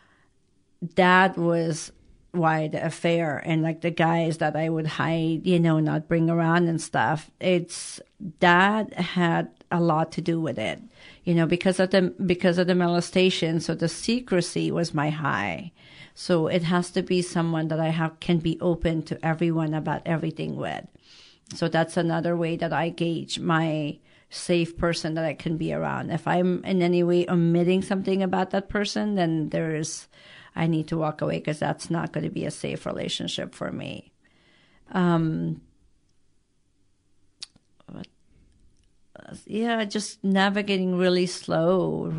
that was why the affair and like the guys that I would hide, you know, not bring around and stuff, that had a lot to do with it. because of the molestation. So the secrecy was my high. So it has to be someone that can be open to everyone about everything with. So that's another way that I gauge my safe person that I can be around. If I'm in any way omitting something about that person, then I need to walk away, because that's not going to be a safe relationship for me. Just navigating really slow.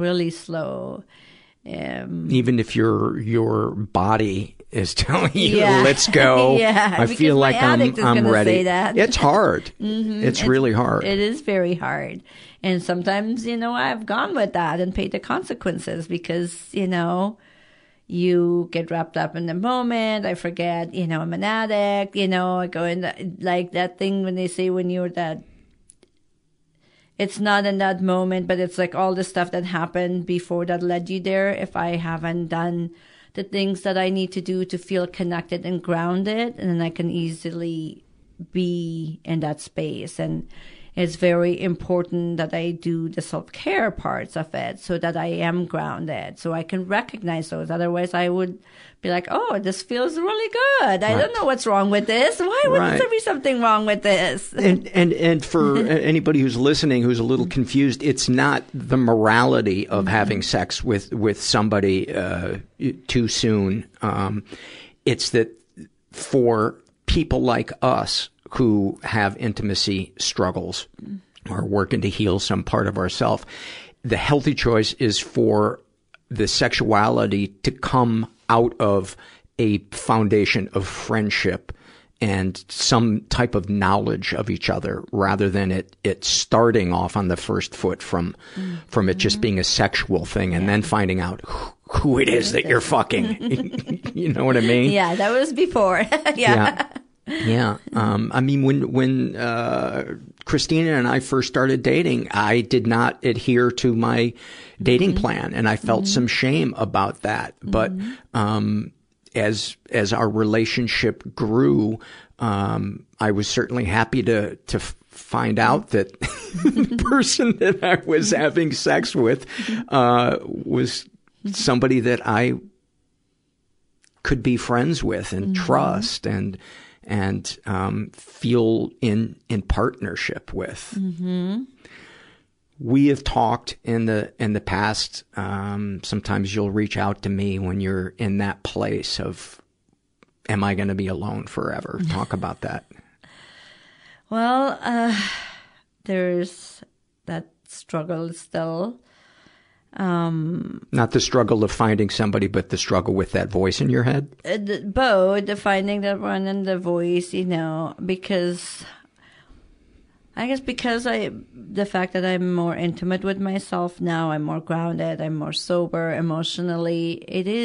Even if your body is telling you, let's go. I feel like I'm ready. Say that. It's hard. It's really hard. It is very hard. And sometimes, I've gone with that and paid the consequences because, you get wrapped up in the moment. I forget, I'm an addict, I go in like that thing when they say when you're that, it's not in that moment, but it's like all the stuff that happened before that led you there. If I haven't done the things that I need to do to feel connected and grounded, and then I can easily be in that space. And it's very important that I do the self-care parts of it so that I am grounded, so I can recognize those. Otherwise, I would be like, oh, this feels really good. I don't know what's wrong with this. Why would there be something wrong with this? And for anybody who's listening who's a little confused, it's not the morality of having sex with somebody too soon. It's that for people like us who have intimacy struggles or working to heal some part of ourself, the healthy choice is for the sexuality to come out of a foundation of friendship and some type of knowledge of each other, rather than it starting off on the first foot from it just being a sexual thing and then finding out who it is that you're fucking. You know what I mean? Yeah, that was before. Yeah. I mean, when Christina and I first started dating, I did not adhere to my dating plan, and I felt some shame about that. But as our relationship grew, I was certainly happy to find out that the person that I was having sex with was somebody that I could be friends with and trust and feel in partnership with. We have talked in the past. Sometimes you'll reach out to me when you're in that place of, am I going to be alone forever? Talk about that. Well, there's that struggle still. Not the struggle of finding somebody, but the struggle with that voice in your head? Both, the finding that one and the voice, because I guess the fact that I'm more intimate with myself now, I'm more grounded, I'm more sober emotionally.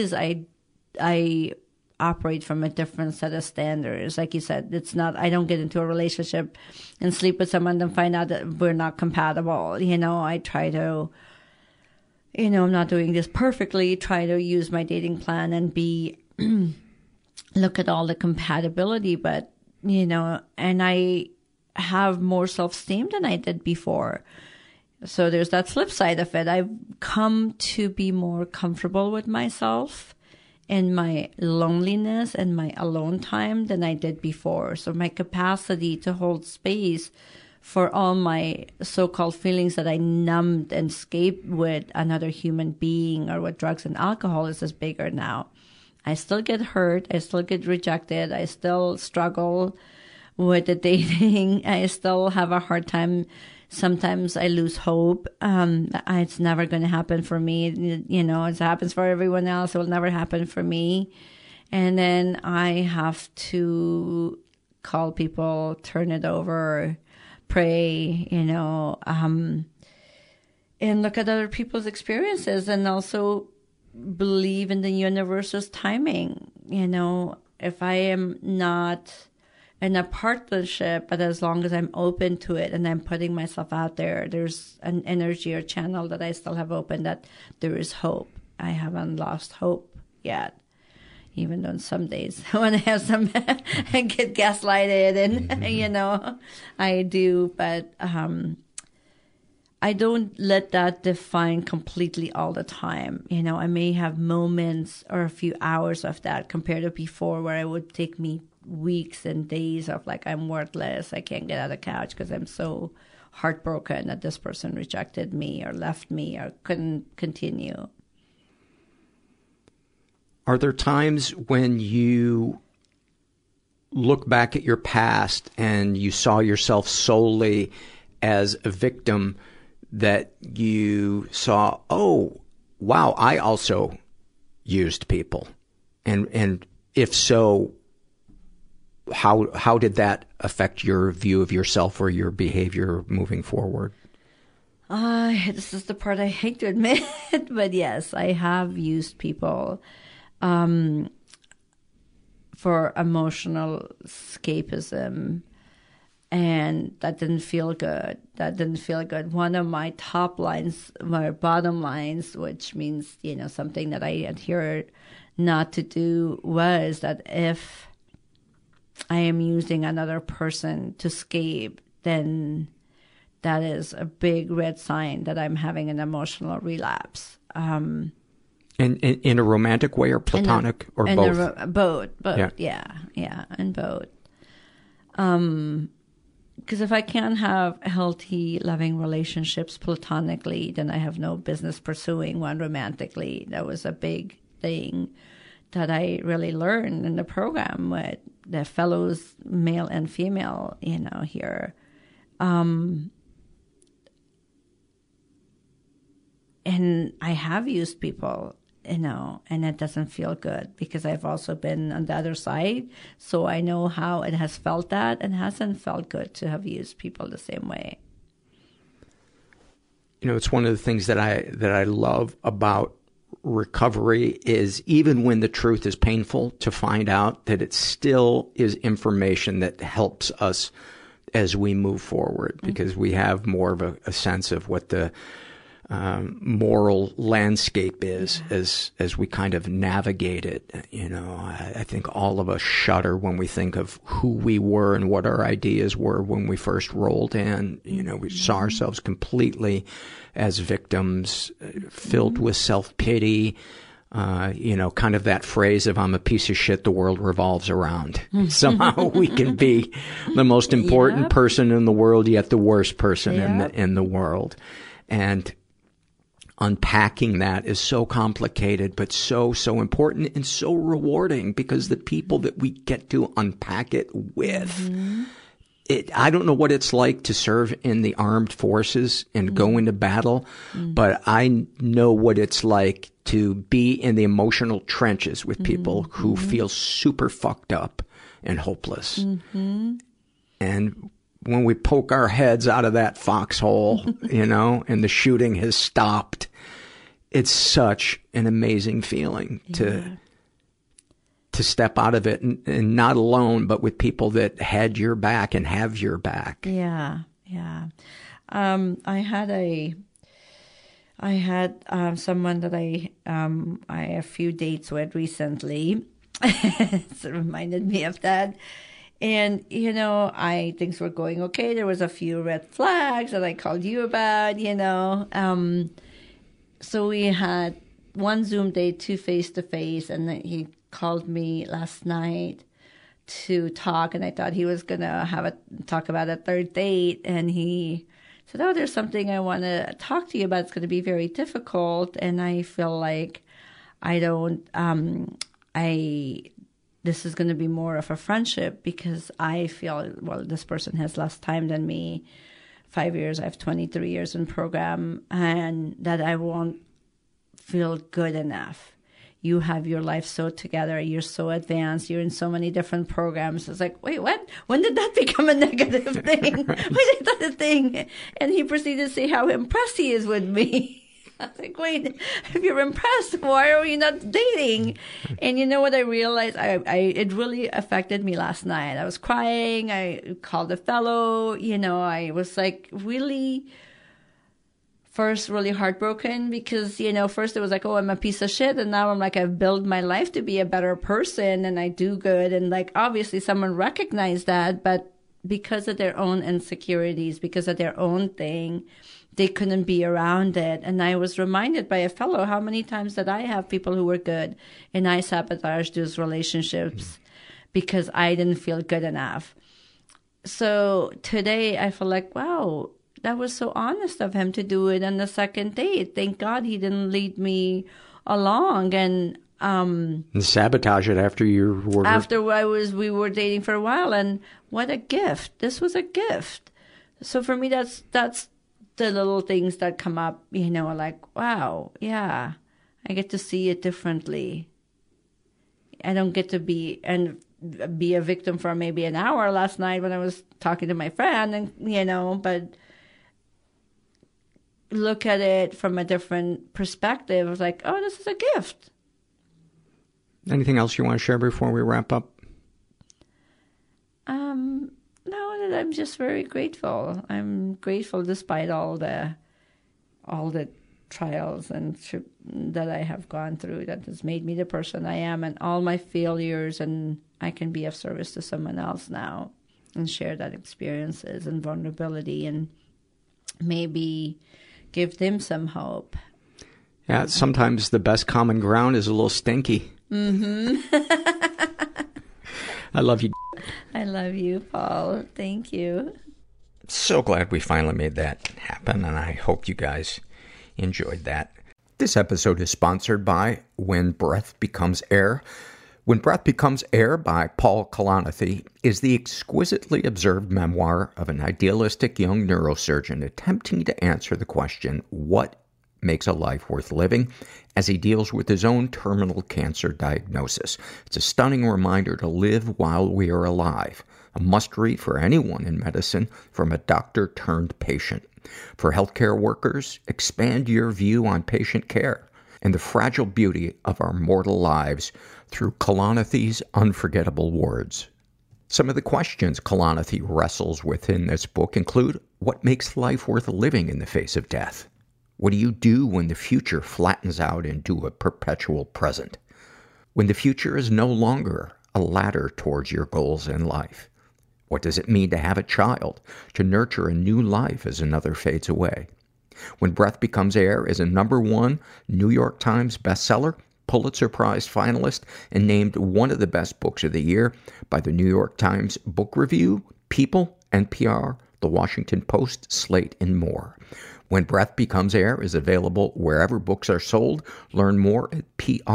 I operate from a different set of standards. Like you said, I don't get into a relationship and sleep with someone and find out that we're not compatible. I try to, I'm not doing this perfectly, try to use my dating plan and look at all the compatibility, but, and I have more self-esteem than I did before. So there's that flip side of it. I've come to be more comfortable with myself in my loneliness and my alone time than I did before. So my capacity to hold space for all my so-called feelings that I numbed and escaped with another human being or with drugs and alcohol is bigger now. I still get hurt. I still get rejected. I still struggle with the dating. I still have a hard time. Sometimes I lose hope. It's never going to happen for me. It happens for everyone else. It will never happen for me. And then I have to call people, turn it over, pray, and look at other people's experiences and also believe in the universe's timing. If I am not in a partnership, but as long as I'm open to it and I'm putting myself out there, there's an energy or channel that I still have open that there is hope. I haven't lost hope yet. Even though some days when I have some, I get gaslighted and, I do. But I don't let that define completely all the time. You know, I may have moments or a few hours of that compared to before, where it would take me weeks and days of like, I'm worthless, I can't get out of the couch because I'm so heartbroken that this person rejected me or left me or couldn't continue. Are there times when you look back at your past and you saw yourself solely as a victim, that you saw, oh, wow, I also used people? And if so, how did that affect your view of yourself or your behavior moving forward? This is the part I hate to admit, but yes, I have used people for emotional escapism, and that didn't feel good. One of my top lines, my bottom lines, which means, you know, something that I adhered not to do, was that if I am using another person to escape, then that is a big red sign that I'm having an emotional relapse. In a romantic way or platonic or both? Both, yeah, and both. Because if I can't have healthy, loving relationships platonically, then I have no business pursuing one romantically. That was a big thing that I really learned in the program with the fellows, male and female, you know, here. And I have used people, you know, and it doesn't feel good because I've also been on the other side. So I know how it has felt that, and hasn't felt good to have used people the same way. You know, it's one of the things that I love about recovery is, even when the truth is painful, to find out that it still is information that helps us as we move forward, because we have more of a sense of what the moral landscape is as we kind of navigate it. You know, I think all of us shudder when we think of who we were and what our ideas were when we first rolled in. You know, we saw ourselves completely as victims, filled with self-pity. You know, kind of that phrase of, I'm a piece of shit, the world revolves around. Somehow we can be the most important person in the world, yet the worst person in the world. And unpacking that is so complicated, but so important and so rewarding, because the people that we get to unpack it with, I don't know what it's like to serve in the armed forces and go into battle, but I know what it's like to be in the emotional trenches with people who feel super fucked up and hopeless. And when we poke our heads out of that foxhole, you know, and the shooting has stopped, it's such an amazing feeling to step out of it, and not alone, but with people that had your back and have your back. Yeah. I had someone that I had a few dates with recently. It reminded me of that. And, you know, things were going okay. There was a few red flags that I called you about, you know. So we had one Zoom date, 2 face-to-face, and then he called me last night to talk, and I thought he was going to talk about a third date, and he said, oh, there's something I want to talk to you about. It's going to be very difficult, and I feel like this is going to be more of a friendship, because I feel, well, this person has less time than me, 5 years, I have 23 years in program, and that I won't feel good enough. You have your life so together, you're so advanced, you're in so many different programs. It's like, wait, what? When did that become a negative thing? When did that a thing? And he proceeded to say how impressed he is with me. I was like, wait, if you're impressed, why are we not dating? And you know what I realized? It really affected me last night. I was crying. I called a fellow. You know, I was like really heartbroken, because, you know, first it was like, oh, I'm a piece of shit. And now I'm like, I've built my life to be a better person and I do good. And like, obviously someone recognized that, but because of their own insecurities, because of their own thing, they couldn't be around it. And I was reminded by a fellow how many times that I have people who were good and I sabotaged those relationships because I didn't feel good enough. So today I feel like, wow, that was so honest of him to do it on the second date. Thank God he didn't lead me along and sabotage it after you were... After we were dating for a while, and what a gift. This was a gift. So for me, that's the little things that come up, you know, like, wow, yeah, I get to see it differently. I don't get to be a victim for maybe an hour last night when I was talking to my friend, and you know, but look at it from a different perspective. I was like, oh, this is a gift. Anything else you want to share before we wrap up? No, I'm just very grateful. I'm grateful despite all the trials and that I have gone through that has made me the person I am, and all my failures, and I can be of service to someone else now and share that experiences and vulnerability and maybe give them some hope. Yeah, sometimes the best common ground is a little stinky. Mm-hmm. I love you. I love you, Paul. Thank you. So glad we finally made that happen, and I hope you guys enjoyed that. This episode is sponsored by When Breath Becomes Air. When Breath Becomes Air by Paul Kalanithi is the exquisitely observed memoir of an idealistic young neurosurgeon attempting to answer the question, what makes a life worth living, as he deals with his own terminal cancer diagnosis. It's a stunning reminder to live while we are alive, a must-read for anyone in medicine from a doctor-turned-patient. For healthcare workers, expand your view on patient care and the fragile beauty of our mortal lives through Kalanithi's unforgettable words. Some of the questions Kalanithi wrestles with in this book include, what makes life worth living in the face of death? What do you do when the future flattens out into a perpetual present? When the future is no longer a ladder towards your goals in life? What does it mean to have a child, to nurture a new life as another fades away? When Breath Becomes Air is a #1 New York Times bestseller, Pulitzer Prize finalist, and named one of the best books of the year by the New York Times Book Review, People, NPR, The Washington Post, Slate, and more. When Breath Becomes Air is available wherever books are sold. Learn more at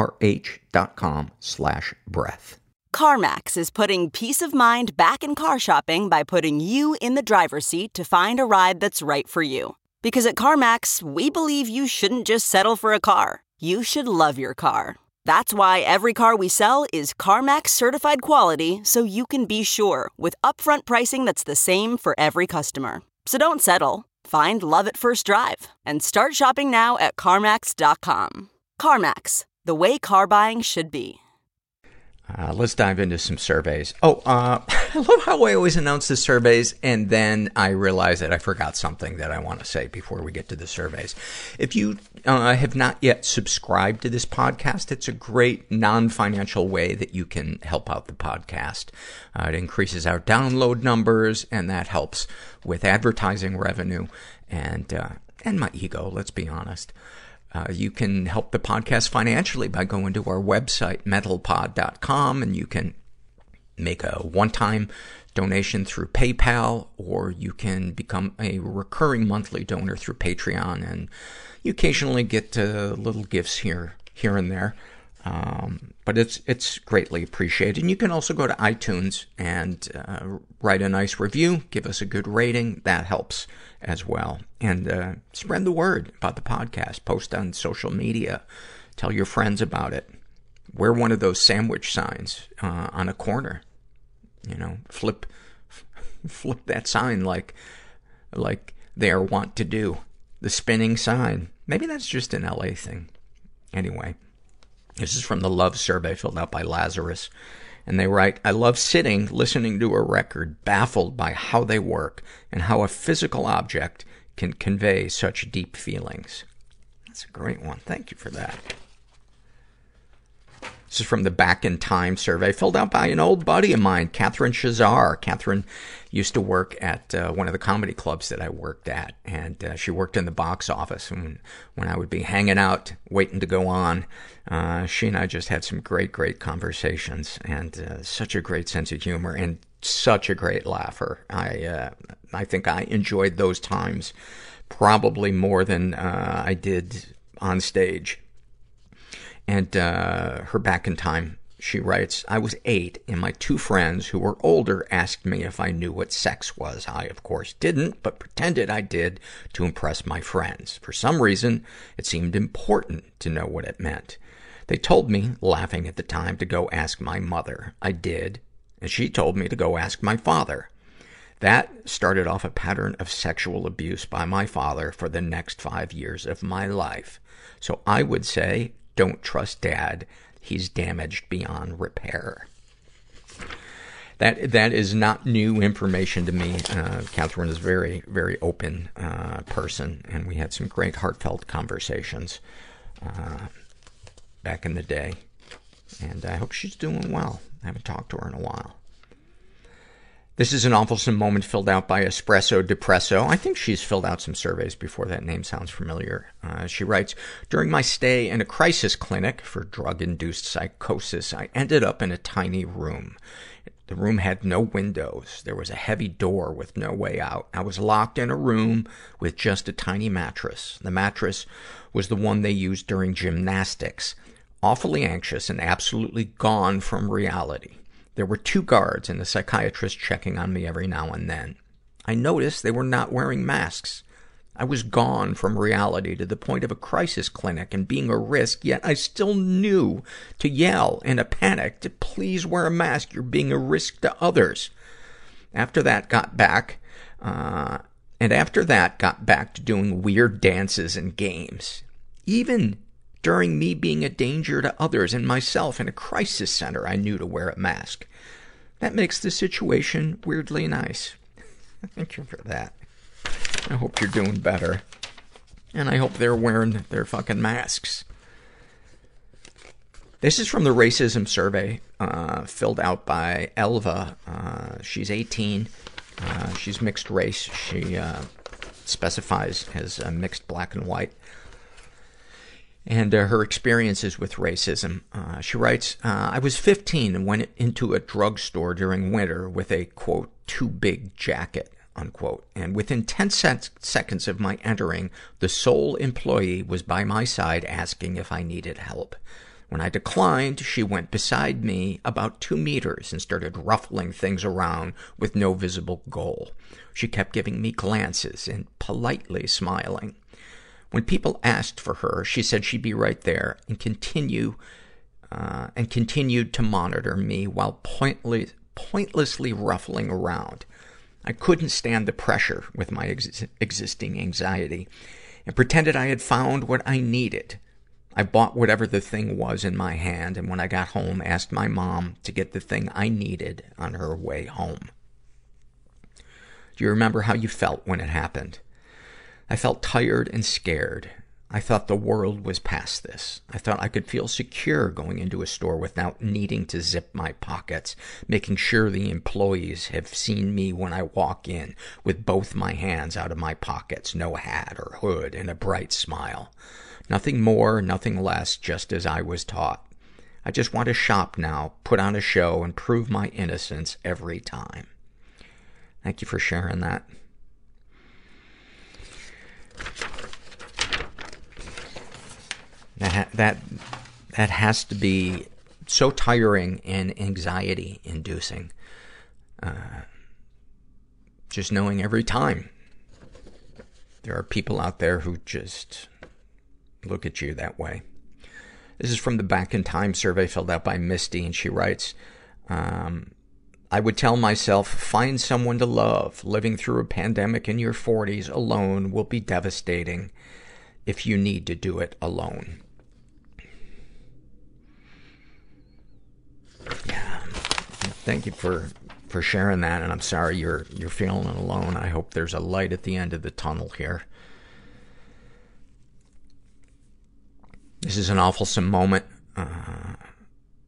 prh.com/breath. CarMax is putting peace of mind back in car shopping by putting you in the driver's seat to find a ride that's right for you. Because at CarMax, we believe you shouldn't just settle for a car. You should love your car. That's why every car we sell is CarMax certified quality, so you can be sure with upfront pricing that's the same for every customer. So don't settle. Find love at first drive and start shopping now at CarMax.com. CarMax, the way car buying should be. Let's dive into some surveys. I love how I always announce the surveys and then I realize that I forgot something that I want to say before we get to the surveys. If you have not yet subscribed to this podcast, it's a great non-financial way that you can help out the podcast. It increases our download numbers, and that helps with advertising revenue and my ego, let's be honest. You can help the podcast financially by going to our website, mentalpod.com, and you can make a one-time donation through PayPal, or you can become a recurring monthly donor through Patreon, and you occasionally get little gifts here and there. But it's greatly appreciated. And you can also go to iTunes and write a nice review, give us a good rating. That helps as well. And spread the word about the podcast. Post on social media. Tell your friends about it. Wear one of those sandwich signs on a corner. You know, flip that sign like they are wont to do. The spinning sign. Maybe that's just an LA thing. Anyway. This is from the Love Survey filled out by Lazarus. And they write, I love sitting, listening to a record, baffled by how they work and how a physical object can convey such deep feelings. That's a great one. Thank you for that. This is from the Back in Time survey, filled out by an old buddy of mine, Catherine Shazar. Catherine used to work at one of the comedy clubs that I worked at, and she worked in the box office. And when I would be hanging out, waiting to go on, she and I just had some great, great conversations, and such a great sense of humor, and such a great laugher. I think I enjoyed those times probably more than I did on stage. And her Back in Time, she writes, I was 8, and my 2 friends who were older asked me if I knew what sex was. I, of course, didn't, but pretended I did to impress my friends. For some reason, it seemed important to know what it meant. They told me, laughing at the time, to go ask my mother. I did, and she told me to go ask my father. That started off a pattern of sexual abuse by my father for the next 5 years of my life. So I would say, don't trust Dad. He's damaged beyond repair. That is not new information to me. Catherine is a very, very open person, and we had some great heartfelt conversations back in the day. And I hope she's doing well. I haven't talked to her in a while. This is an awfulsome moment filled out by Espresso Depresso. I think she's filled out some surveys before. That name sounds familiar. She writes, during my stay in a crisis clinic for drug-induced psychosis, I ended up in a tiny room. The room had no windows. There was a heavy door with no way out. I was locked in a room with just a tiny mattress. The mattress was the one they used during gymnastics. Awfully anxious and absolutely gone from reality. There were 2 guards and a psychiatrist checking on me every now and then. I noticed they were not wearing masks. I was gone from reality to the point of a crisis clinic and being a risk, yet I still knew to yell in a panic to please wear a mask. You're being a risk to others. After that, got back to doing weird dances and games. Even during me being a danger to others and myself in a crisis center, I knew to wear a mask. That makes the situation weirdly nice. Thank you for that. I hope you're doing better. And I hope they're wearing their fucking masks. This is from the racism survey, filled out by Elva. She's 18. She's mixed race. She specifies as mixed black and white. And her experiences with racism. She writes, I was 15 and went into a drugstore during winter with a, quote, too big jacket, unquote. And within 10 seconds of my entering, the sole employee was by my side asking if I needed help. When I declined, she went beside me about 2 meters and started ruffling things around with no visible goal. She kept giving me glances and politely smiling. When people asked for her, she said she'd be right there and continued to monitor me while pointlessly ruffling around. I couldn't stand the pressure with my existing anxiety and pretended I had found what I needed. I bought whatever the thing was in my hand, and when I got home, asked my mom to get the thing I needed on her way home. Do you remember how you felt when it happened? I felt tired and scared. I thought the world was past this. I thought I could feel secure going into a store without needing to zip my pockets, making sure the employees have seen me when I walk in with both my hands out of my pockets, no hat or hood, and a bright smile. Nothing more, nothing less, just as I was taught. I just want to shop now, put on a show, and prove my innocence every time. Thank you for sharing that. That has to be so tiring and anxiety inducing. Just knowing every time there are people out there who just look at you that way. This is from the Back in Time survey filled out by Misty, and she writes, I would tell myself, find someone to love. Living through a pandemic in your 40s alone will be devastating if you need to do it alone. Yeah. Thank you for sharing that, and I'm sorry you're feeling alone. I hope there's a light at the end of the tunnel here. This is an awfulsome moment,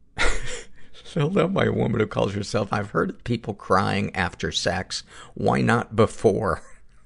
Filled out by a woman who calls herself, I've heard of people crying after sex. Why not before?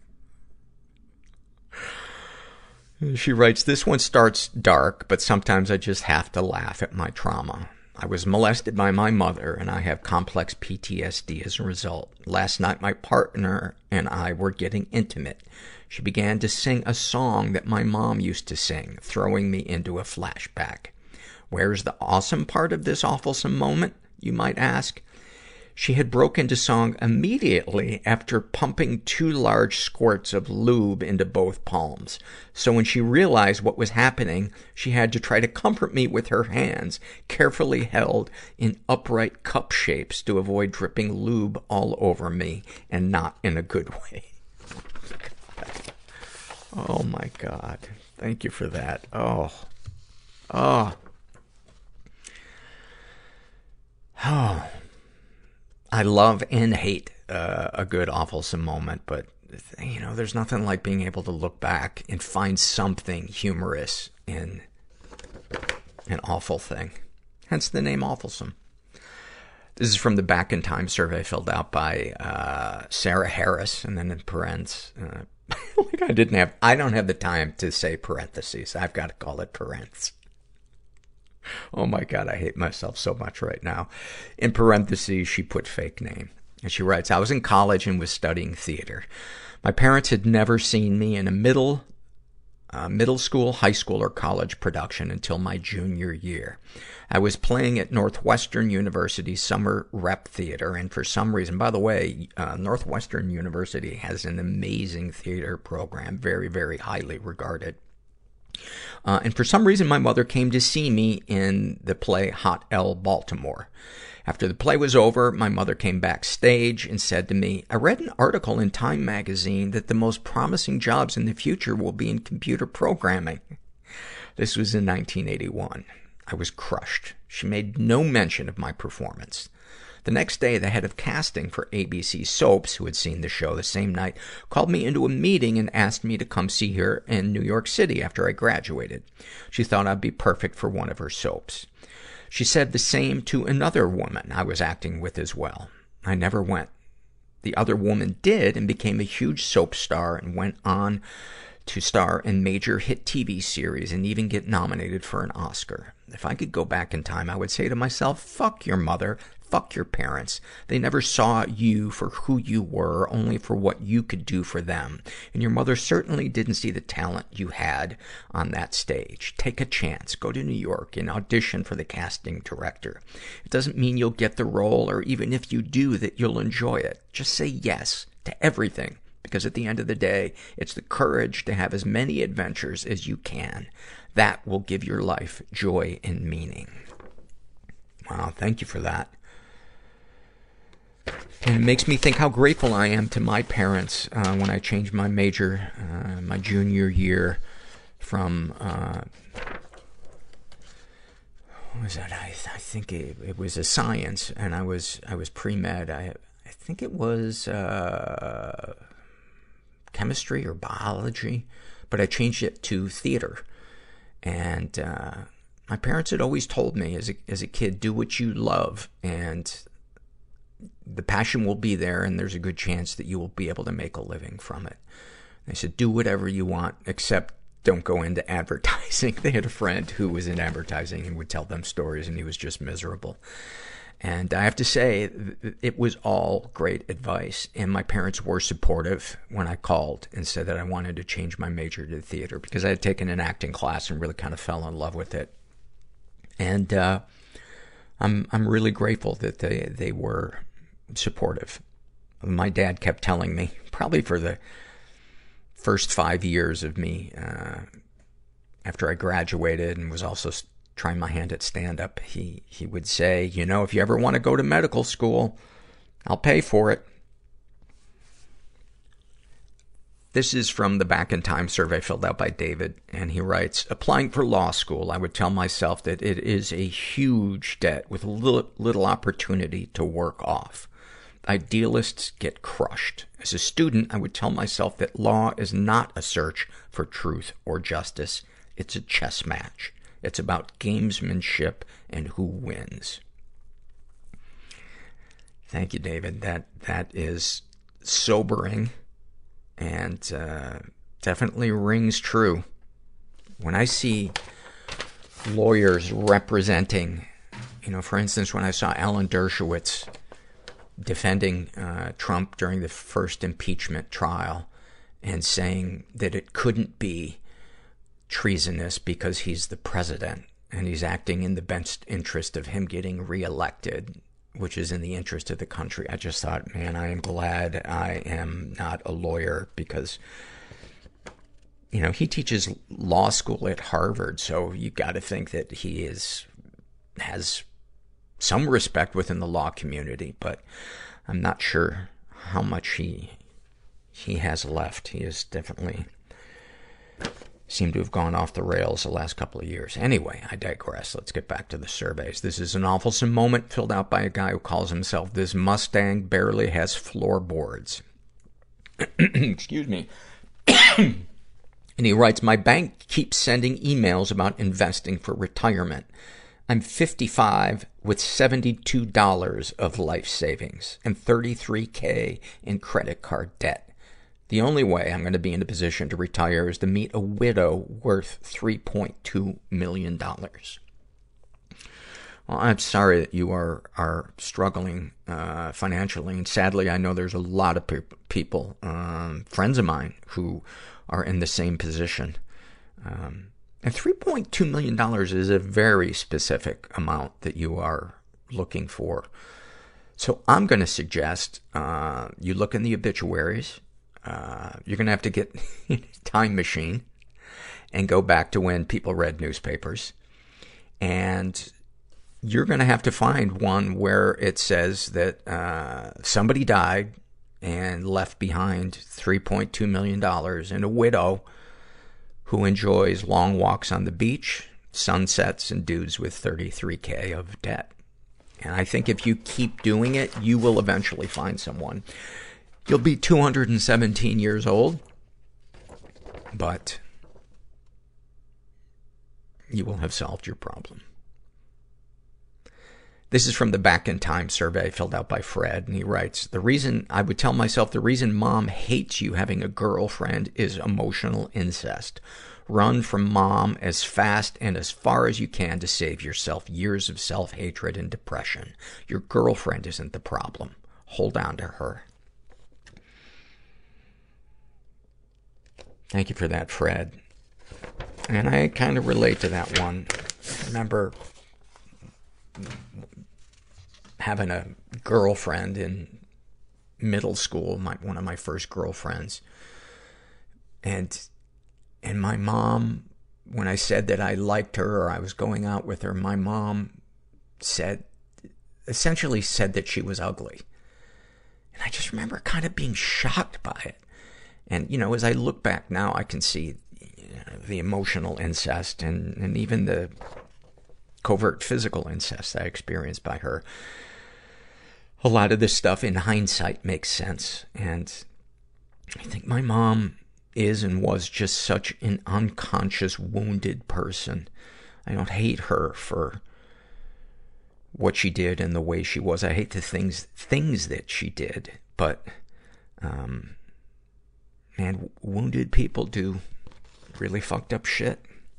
She writes, this one starts dark, but sometimes I just have to laugh at my trauma. I was molested by my mother, and I have complex PTSD as a result. Last night, my partner and I were getting intimate. She began to sing a song that my mom used to sing, throwing me into a flashback. Where's the awesome part of this awfulsome moment, you might ask? She had broken into song immediately after pumping 2 large squirts of lube into both palms. So when she realized what was happening, she had to try to comfort me with her hands, carefully held in upright cup shapes to avoid dripping lube all over me, and not in a good way. Oh my God. Thank you for that. Oh. I love and hate a good awfulsome moment, but you know, there's nothing like being able to look back and find something humorous in an awful thing. Hence the name Awfulsome. This is from the Back in Time survey filled out by Sarah Harris, and then in parentheses, I don't have the time to say parentheses. I've got to call it parentheses. Oh my God, I hate myself so much right now. In parentheses, she put fake name. And she writes, I was in college and was studying theater. My parents had never seen me in a middle school, high school, or college production until my junior year. I was playing at Northwestern University's summer rep theater, and for some reason, by the way, Northwestern University has an amazing theater program, very, very highly regarded. And for some reason, my mother came to see me in the play Hot L Baltimore. After the play was over, my mother came backstage and said to me, I read an article in Time magazine that the most promising jobs in the future will be in computer programming. This was in 1981. I was crushed. She made no mention of my performance. The next day, the head of casting for ABC Soaps, who had seen the show the same night, called me into a meeting and asked me to come see her in New York City after I graduated. She thought I'd be perfect for one of her soaps. She said the same to another woman I was acting with as well. I never went. The other woman did and became a huge soap star and went on to star in major hit TV series and even get nominated for an Oscar. If I could go back in time, I would say to myself, fuck your mother, fuck your parents. They never saw you for who you were, only for what you could do for them. And your mother certainly didn't see the talent you had on that stage. Take a chance. Go to New York and audition for the casting director. It doesn't mean you'll get the role, or even if you do, that you'll enjoy it. Just say yes to everything. Because at the end of the day, it's the courage to have as many adventures as you can. That will give your life joy and meaning. Wow, thank you for that. And it makes me think how grateful I am to my parents when I changed my major my junior year from what was that? I think it was a science, and I was pre-med. I think it was chemistry or biology, but I changed it to theater. And my parents had always told me as a kid, do what you love, and the passion will be there, and there's a good chance that you will be able to make a living from it. They said, do whatever you want, except don't go into advertising. They had a friend who was in advertising and would tell them stories, and he was just miserable. And I have to say, it was all great advice. And my parents were supportive when I called and said that I wanted to change my major to theater, because I had taken an acting class and really kind of fell in love with it. And I'm really grateful that they were supportive. My dad kept telling me, probably for the first 5 years of me, after I graduated and was also trying my hand at stand-up, he would say, you know, if you ever want to go to medical school, I'll pay for it. This is from the Back in Time survey filled out by David, and he writes, applying for law school, I would tell myself that it is a huge debt with little opportunity to work off. Idealists get crushed. As a student, I would tell myself that law is not a search for truth or justice. It's a chess match. It's about gamesmanship and who wins. Thank you, David. That is sobering and definitely rings true. When I see lawyers representing, for instance, when I saw Alan Dershowitz defending Trump during the first impeachment trial and saying that it couldn't be treasonous because he's the president and he's acting in the best interest of him getting reelected, which is in the interest of the country. I just thought, man, I am glad I am not a lawyer because, he teaches law school at Harvard, so you got to think that he has some respect within the law community, but I'm not sure how much he has left. He has definitely seemed to have gone off the rails the last couple of years. Anyway, I digress. Let's get back to the surveys. This is an awfulsome moment filled out by a guy who calls himself "This Mustang Barely Has Floorboards." Excuse me. And he writes, "My bank keeps sending emails about investing for retirement. I'm 55 with $72 of life savings and $33K in credit card debt. The only way I'm going to be in a position to retire is to meet a widow worth $3.2 million. Well, I'm sorry that you are struggling financially, and sadly, I know there's a lot of people, friends of mine, who are in the same position. And $3.2 million is a very specific amount that you are looking for. So I'm going to suggest you look in the obituaries. You're going to have to get a time machine and go back to when people read newspapers. And you're going to have to find one where it says that somebody died and left behind $3.2 million and a widow who enjoys long walks on the beach, sunsets, and dudes with $33K of debt. And I think if you keep doing it, you will eventually find someone. You'll be 217 years old, but you will have solved your problem. This is from the Back in Time survey filled out by Fred, and he writes, the reason mom hates you having a girlfriend is emotional incest. Run from mom as fast and as far as you can to save yourself years of self-hatred and depression. Your girlfriend isn't the problem. Hold on to her. Thank you for that, Fred. And I kind of relate to that one. I remember having a girlfriend in middle school, one of my first girlfriends. And my mom, when I said that I liked her or I was going out with her, my mom essentially said that she was ugly. And I just remember kind of being shocked by it. And, as I look back now, I can see the emotional incest and even the covert physical incest I experienced by her. A lot of this stuff in hindsight makes sense. And I think my mom is and was just such an unconscious, wounded person. I don't hate her for what she did and the way she was. I hate the things that she did. But, man, wounded people do really fucked up shit.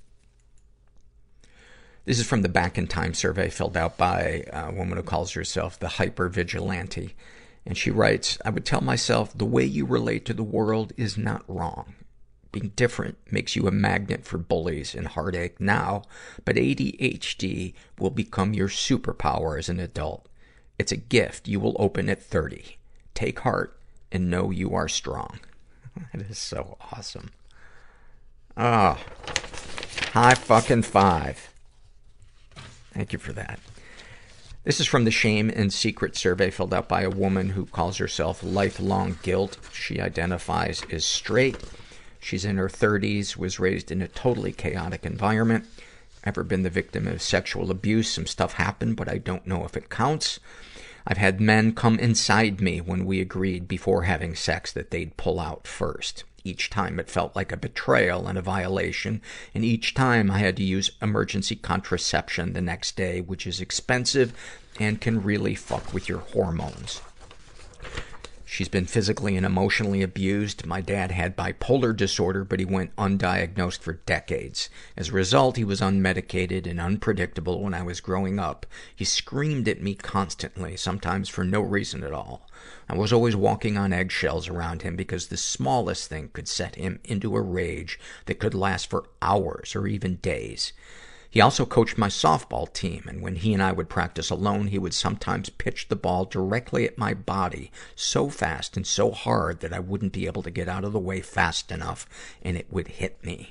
This is from the Back in Time survey filled out by a woman who calls herself the Hypervigilante. And she writes, I would tell myself, the way you relate to the world is not wrong. Being different makes you a magnet for bullies and heartache now, but ADHD will become your superpower as an adult. It's a gift you will open at 30. Take heart and know you are strong. That is so awesome. High fucking five. Thank you for that. This is from the Shame and Secret survey filled out by a woman who calls herself Lifelong Guilt. She identifies as straight. She's in her 30s, was raised in a totally chaotic environment. Ever been the victim of sexual abuse? Some stuff happened, but I don't know if it counts. I've had men come inside me when we agreed before having sex that they'd pull out first. Each time it felt like a betrayal and a violation, and each time I had to use emergency contraception the next day, which is expensive and can really fuck with your hormones. She's been physically and emotionally abused. My dad had bipolar disorder, but he went undiagnosed for decades. As a result, he was unmedicated and unpredictable when I was growing up. He screamed at me constantly, sometimes for no reason at all. I was always walking on eggshells around him because the smallest thing could set him into a rage that could last for hours or even days. He also coached my softball team, and when he and I would practice alone, he would sometimes pitch the ball directly at my body so fast and so hard that I wouldn't be able to get out of the way fast enough, and it would hit me.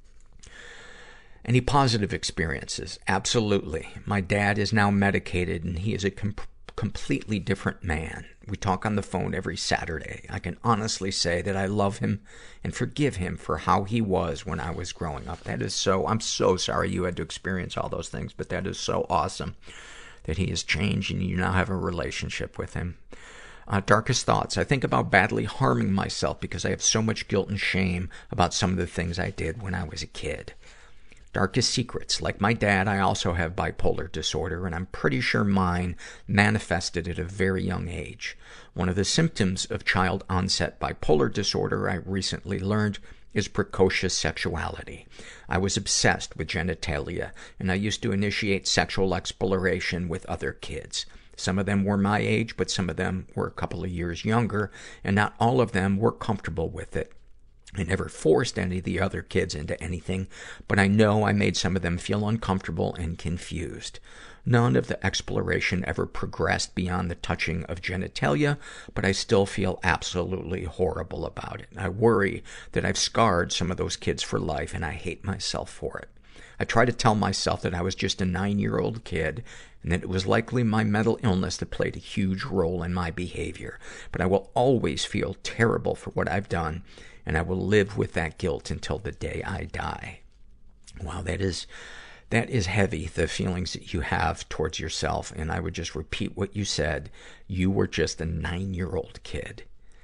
Any positive experiences? Absolutely. My dad is now medicated, and he is a completely different man. We talk on the phone every Saturday. I can honestly say that I love him and forgive him for how he was when I was growing up. I'm so sorry you had to experience all those things, but that is so awesome that he has changed and you now have a relationship with him. Darkest thoughts. I think about badly harming myself because I have so much guilt and shame about some of the things I did when I was a kid. Darkest secrets. Like my dad, I also have bipolar disorder, and I'm pretty sure mine manifested at a very young age. One of the symptoms of child-onset bipolar disorder, I recently learned, is precocious sexuality. I was obsessed with genitalia, and I used to initiate sexual exploration with other kids. Some of them were my age, but some of them were a couple of years younger, and not all of them were comfortable with it. I never forced any of the other kids into anything, but I know I made some of them feel uncomfortable and confused. None of the exploration ever progressed beyond the touching of genitalia, but I still feel absolutely horrible about it. I worry that I've scarred some of those kids for life, and I hate myself for it. I try to tell myself that I was just a 9-year-old kid, and that it was likely my mental illness that played a huge role in my behavior. But I will always feel terrible for what I've done, and I will live with that guilt until the day I die. Wow, that is heavy, the feelings that you have towards yourself. And I would just repeat what you said. You were just a 9-year-old kid.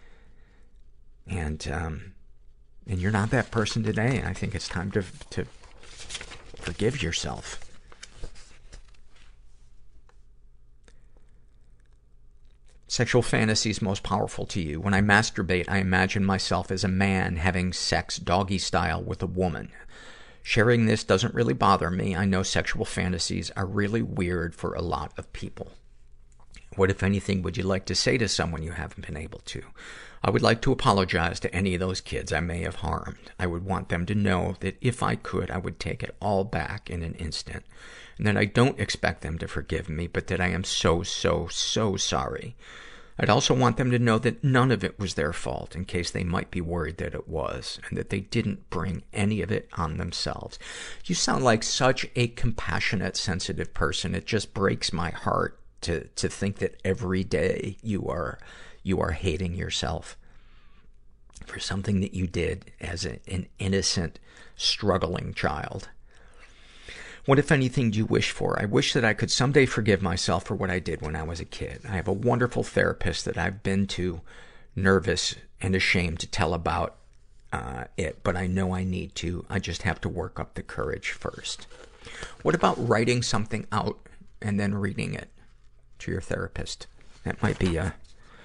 And you're not that person today. And I think it's time to forgive yourself. Sexual fantasies most powerful to you. When I masturbate, I imagine myself as a man having sex doggy style with a woman. Sharing this doesn't really bother me. I know sexual fantasies are really weird for a lot of people. What, if anything, would you like to say to someone you haven't been able to? I would like to apologize to any of those kids I may have harmed. I would want them to know that if I could, I would take it all back in an instant. And that I don't expect them to forgive me, but that I am so sorry. I'd also want them to know that none of it was their fault, in case they might be worried that it was, and that they didn't bring any of it on themselves. You sound like such a compassionate, sensitive person. It just breaks my heart to think that every day you are hating yourself for something that you did as an innocent, struggling child. What, if anything, do you wish for? I wish that I could someday forgive myself for what I did when I was a kid. I have a wonderful therapist that I've been to, nervous and ashamed to tell about it, but I know I need to. I just have to work up the courage first. What about writing something out and then reading it to your therapist? That might be a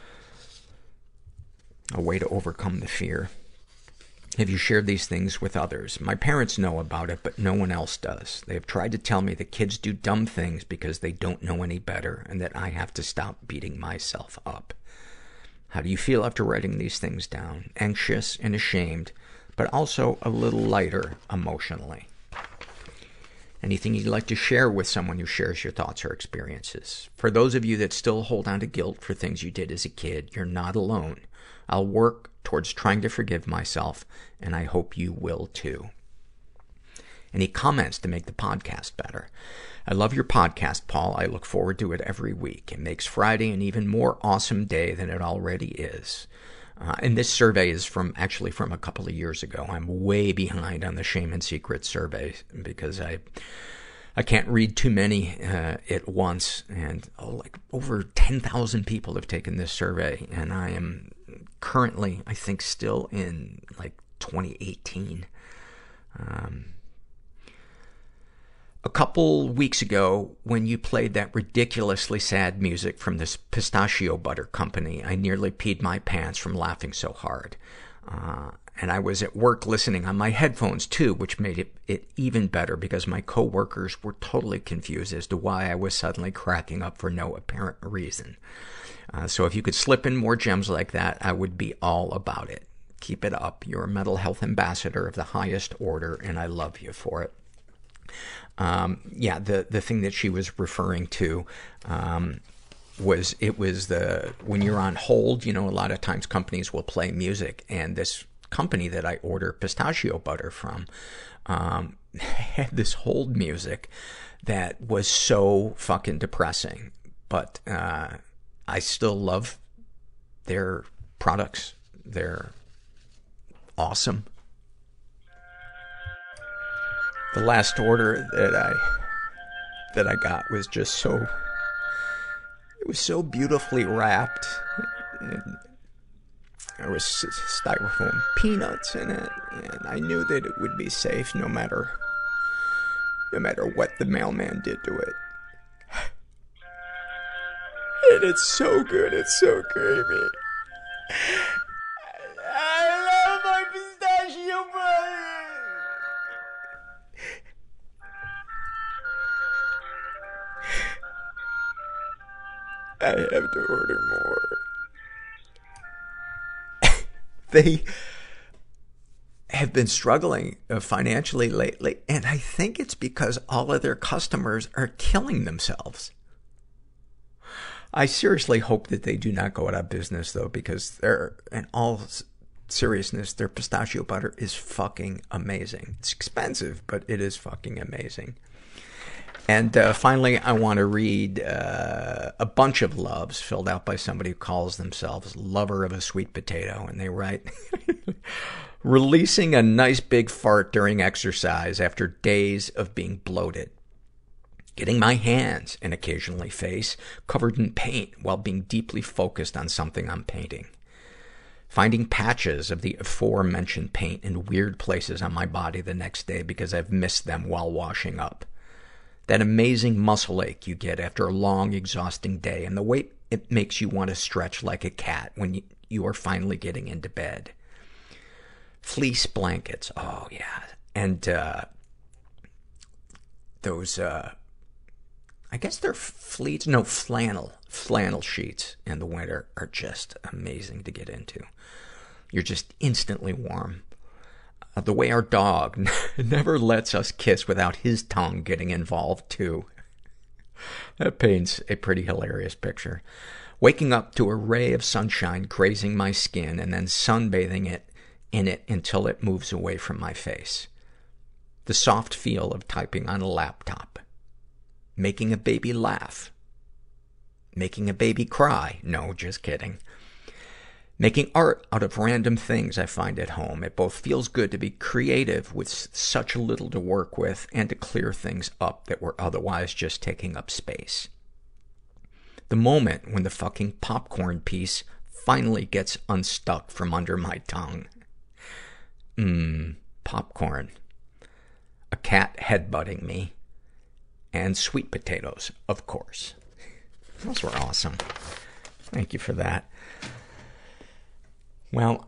way to overcome the fear. Have you shared these things with others? My parents know about it, but no one else does. They have tried to tell me that kids do dumb things because they don't know any better, and that I have to stop beating myself up. How do you feel after writing these things down? Anxious and ashamed, but also a little lighter emotionally. Anything you'd like to share with someone who shares your thoughts or experiences? For those of you that still hold on to guilt for things you did as a kid, you're not alone. I'll work towards trying to forgive myself, and I hope you will too. Any comments to make the podcast better? I love your podcast, Paul. I look forward to it every week. It makes Friday an even more awesome day than it already is. And this survey is from a couple of years ago. I'm way behind on the Shame and Secrets survey because I can't read too many at once. And over 10,000 people have taken this survey, and I am currently, I think, still in 2018. A couple weeks ago, when you played that ridiculously sad music from this pistachio butter company, I nearly peed my pants from laughing so hard. And I was at work listening on my headphones too, which made it even better because my coworkers were totally confused as to why I was suddenly cracking up for no apparent reason. So if you could slip in more gems like that, I would be all about it. Keep it up. You're a mental health ambassador of the highest order, and I love you for it. The thing that she was referring to, was when you're on hold, a lot of times companies will play music, and this company that I order pistachio butter from, had this hold music that was so fucking depressing. But, I still love their products. They're awesome. The last order that I got was just it was so beautifully wrapped. There was styrofoam peanuts in it, and I knew that it would be safe no matter what the mailman did to it. And it's so good, it's so creamy. I love my pistachio butter. I have to order more. They have been struggling financially lately, and I think it's because all of their customers are killing themselves. I seriously hope that they do not go out of business, though, because in all seriousness, their pistachio butter is fucking amazing. It's expensive, but it is fucking amazing. And finally, I want to read a bunch of loves filled out by somebody who calls themselves Lover of a Sweet Potato. And they write, releasing a nice big fart during exercise after days of being bloated. Getting my hands, and occasionally face, covered in paint while being deeply focused on something I'm painting. Finding patches of the aforementioned paint in weird places on my body the next day because I've missed them while washing up. That amazing muscle ache you get after a long, exhausting day, and the way it makes you want to stretch like a cat when you are finally getting into bed. Fleece blankets, oh yeah. And those, I guess they're flannel sheets in the winter are just amazing to get into. You're just instantly warm. The way our dog never lets us kiss without his tongue getting involved too. That paints a pretty hilarious picture. Waking up to a ray of sunshine grazing my skin and then sunbathing in it until it moves away from my face. The soft feel of typing on a laptop. Making a baby laugh. Making a baby cry. No, just kidding. Making art out of random things I find at home. It both feels good to be creative with such little to work with and to clear things up that were otherwise just taking up space. The moment when the fucking popcorn piece finally gets unstuck from under my tongue. Popcorn. A cat headbutting me. And sweet potatoes, of course. Those were awesome. Thank you for that. Well,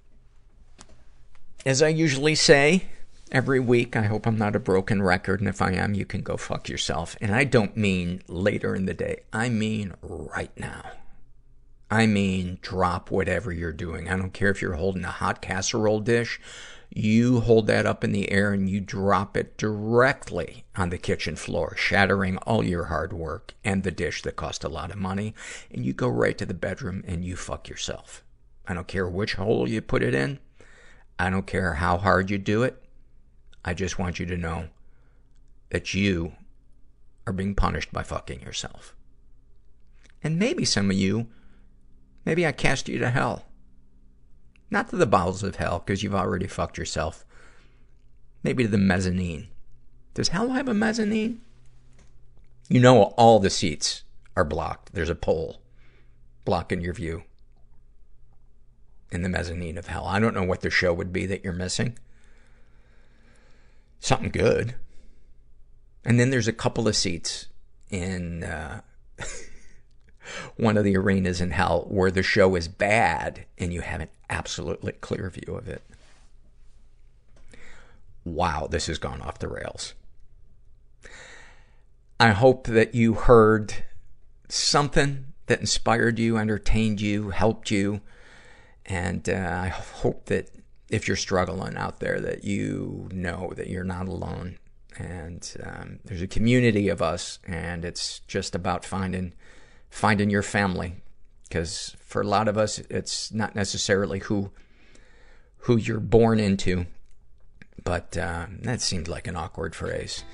as I usually say every week, I hope I'm not a broken record, and if I am, you can go fuck yourself. And I don't mean later in the day. I mean right now. I mean drop whatever you're doing. I don't care if you're holding a hot casserole dish. You hold that up in the air and you drop it directly on the kitchen floor, shattering all your hard work and the dish that cost a lot of money. And you go right to the bedroom and you fuck yourself. I don't care which hole you put it in. I don't care how hard you do it. I just want you to know that you are being punished by fucking yourself. And maybe some of you, maybe I cast you to hell. Not to the bowels of hell, because you've already fucked yourself. Maybe to the mezzanine. Does hell have a mezzanine? You know all the seats are blocked. There's a pole blocking your view in the mezzanine of hell. I don't know what the show would be that you're missing. Something good. And then there's a couple of seats in one of the arenas in hell where the show is bad and you have an absolutely clear view of it. Wow, this has gone off the rails. I hope that you heard something that inspired you, entertained you, helped you. And I hope that if you're struggling out there, that you know that you're not alone. And there's a community of us, and it's just about finding your family. Because for a lot of us, it's not necessarily who you're born into. But that seemed like an awkward phrase.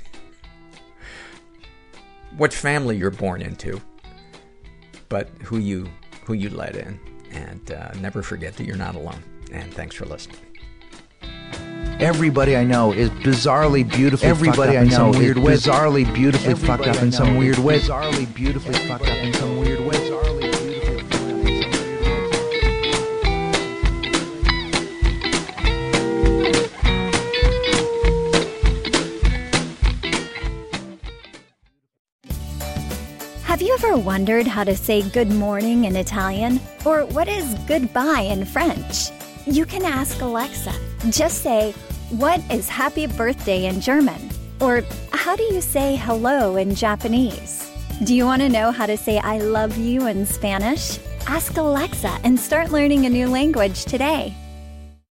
What family you're born into, but who you let in. And never forget that you're not alone. And thanks for listening. Everybody I know is bizarrely beautifully fucked up in some weird way. Bizarrely beautifully fucked up in some weird way. Bizarrely beautifully fucked up in some weird way. Have you ever wondered how to say good morning in Italian? Or what is goodbye in French? You can ask Alexa. Just say, what is happy birthday in German? Or how do you say hello in Japanese? Do you want to know how to say I love you in Spanish? Ask Alexa and start learning a new language today.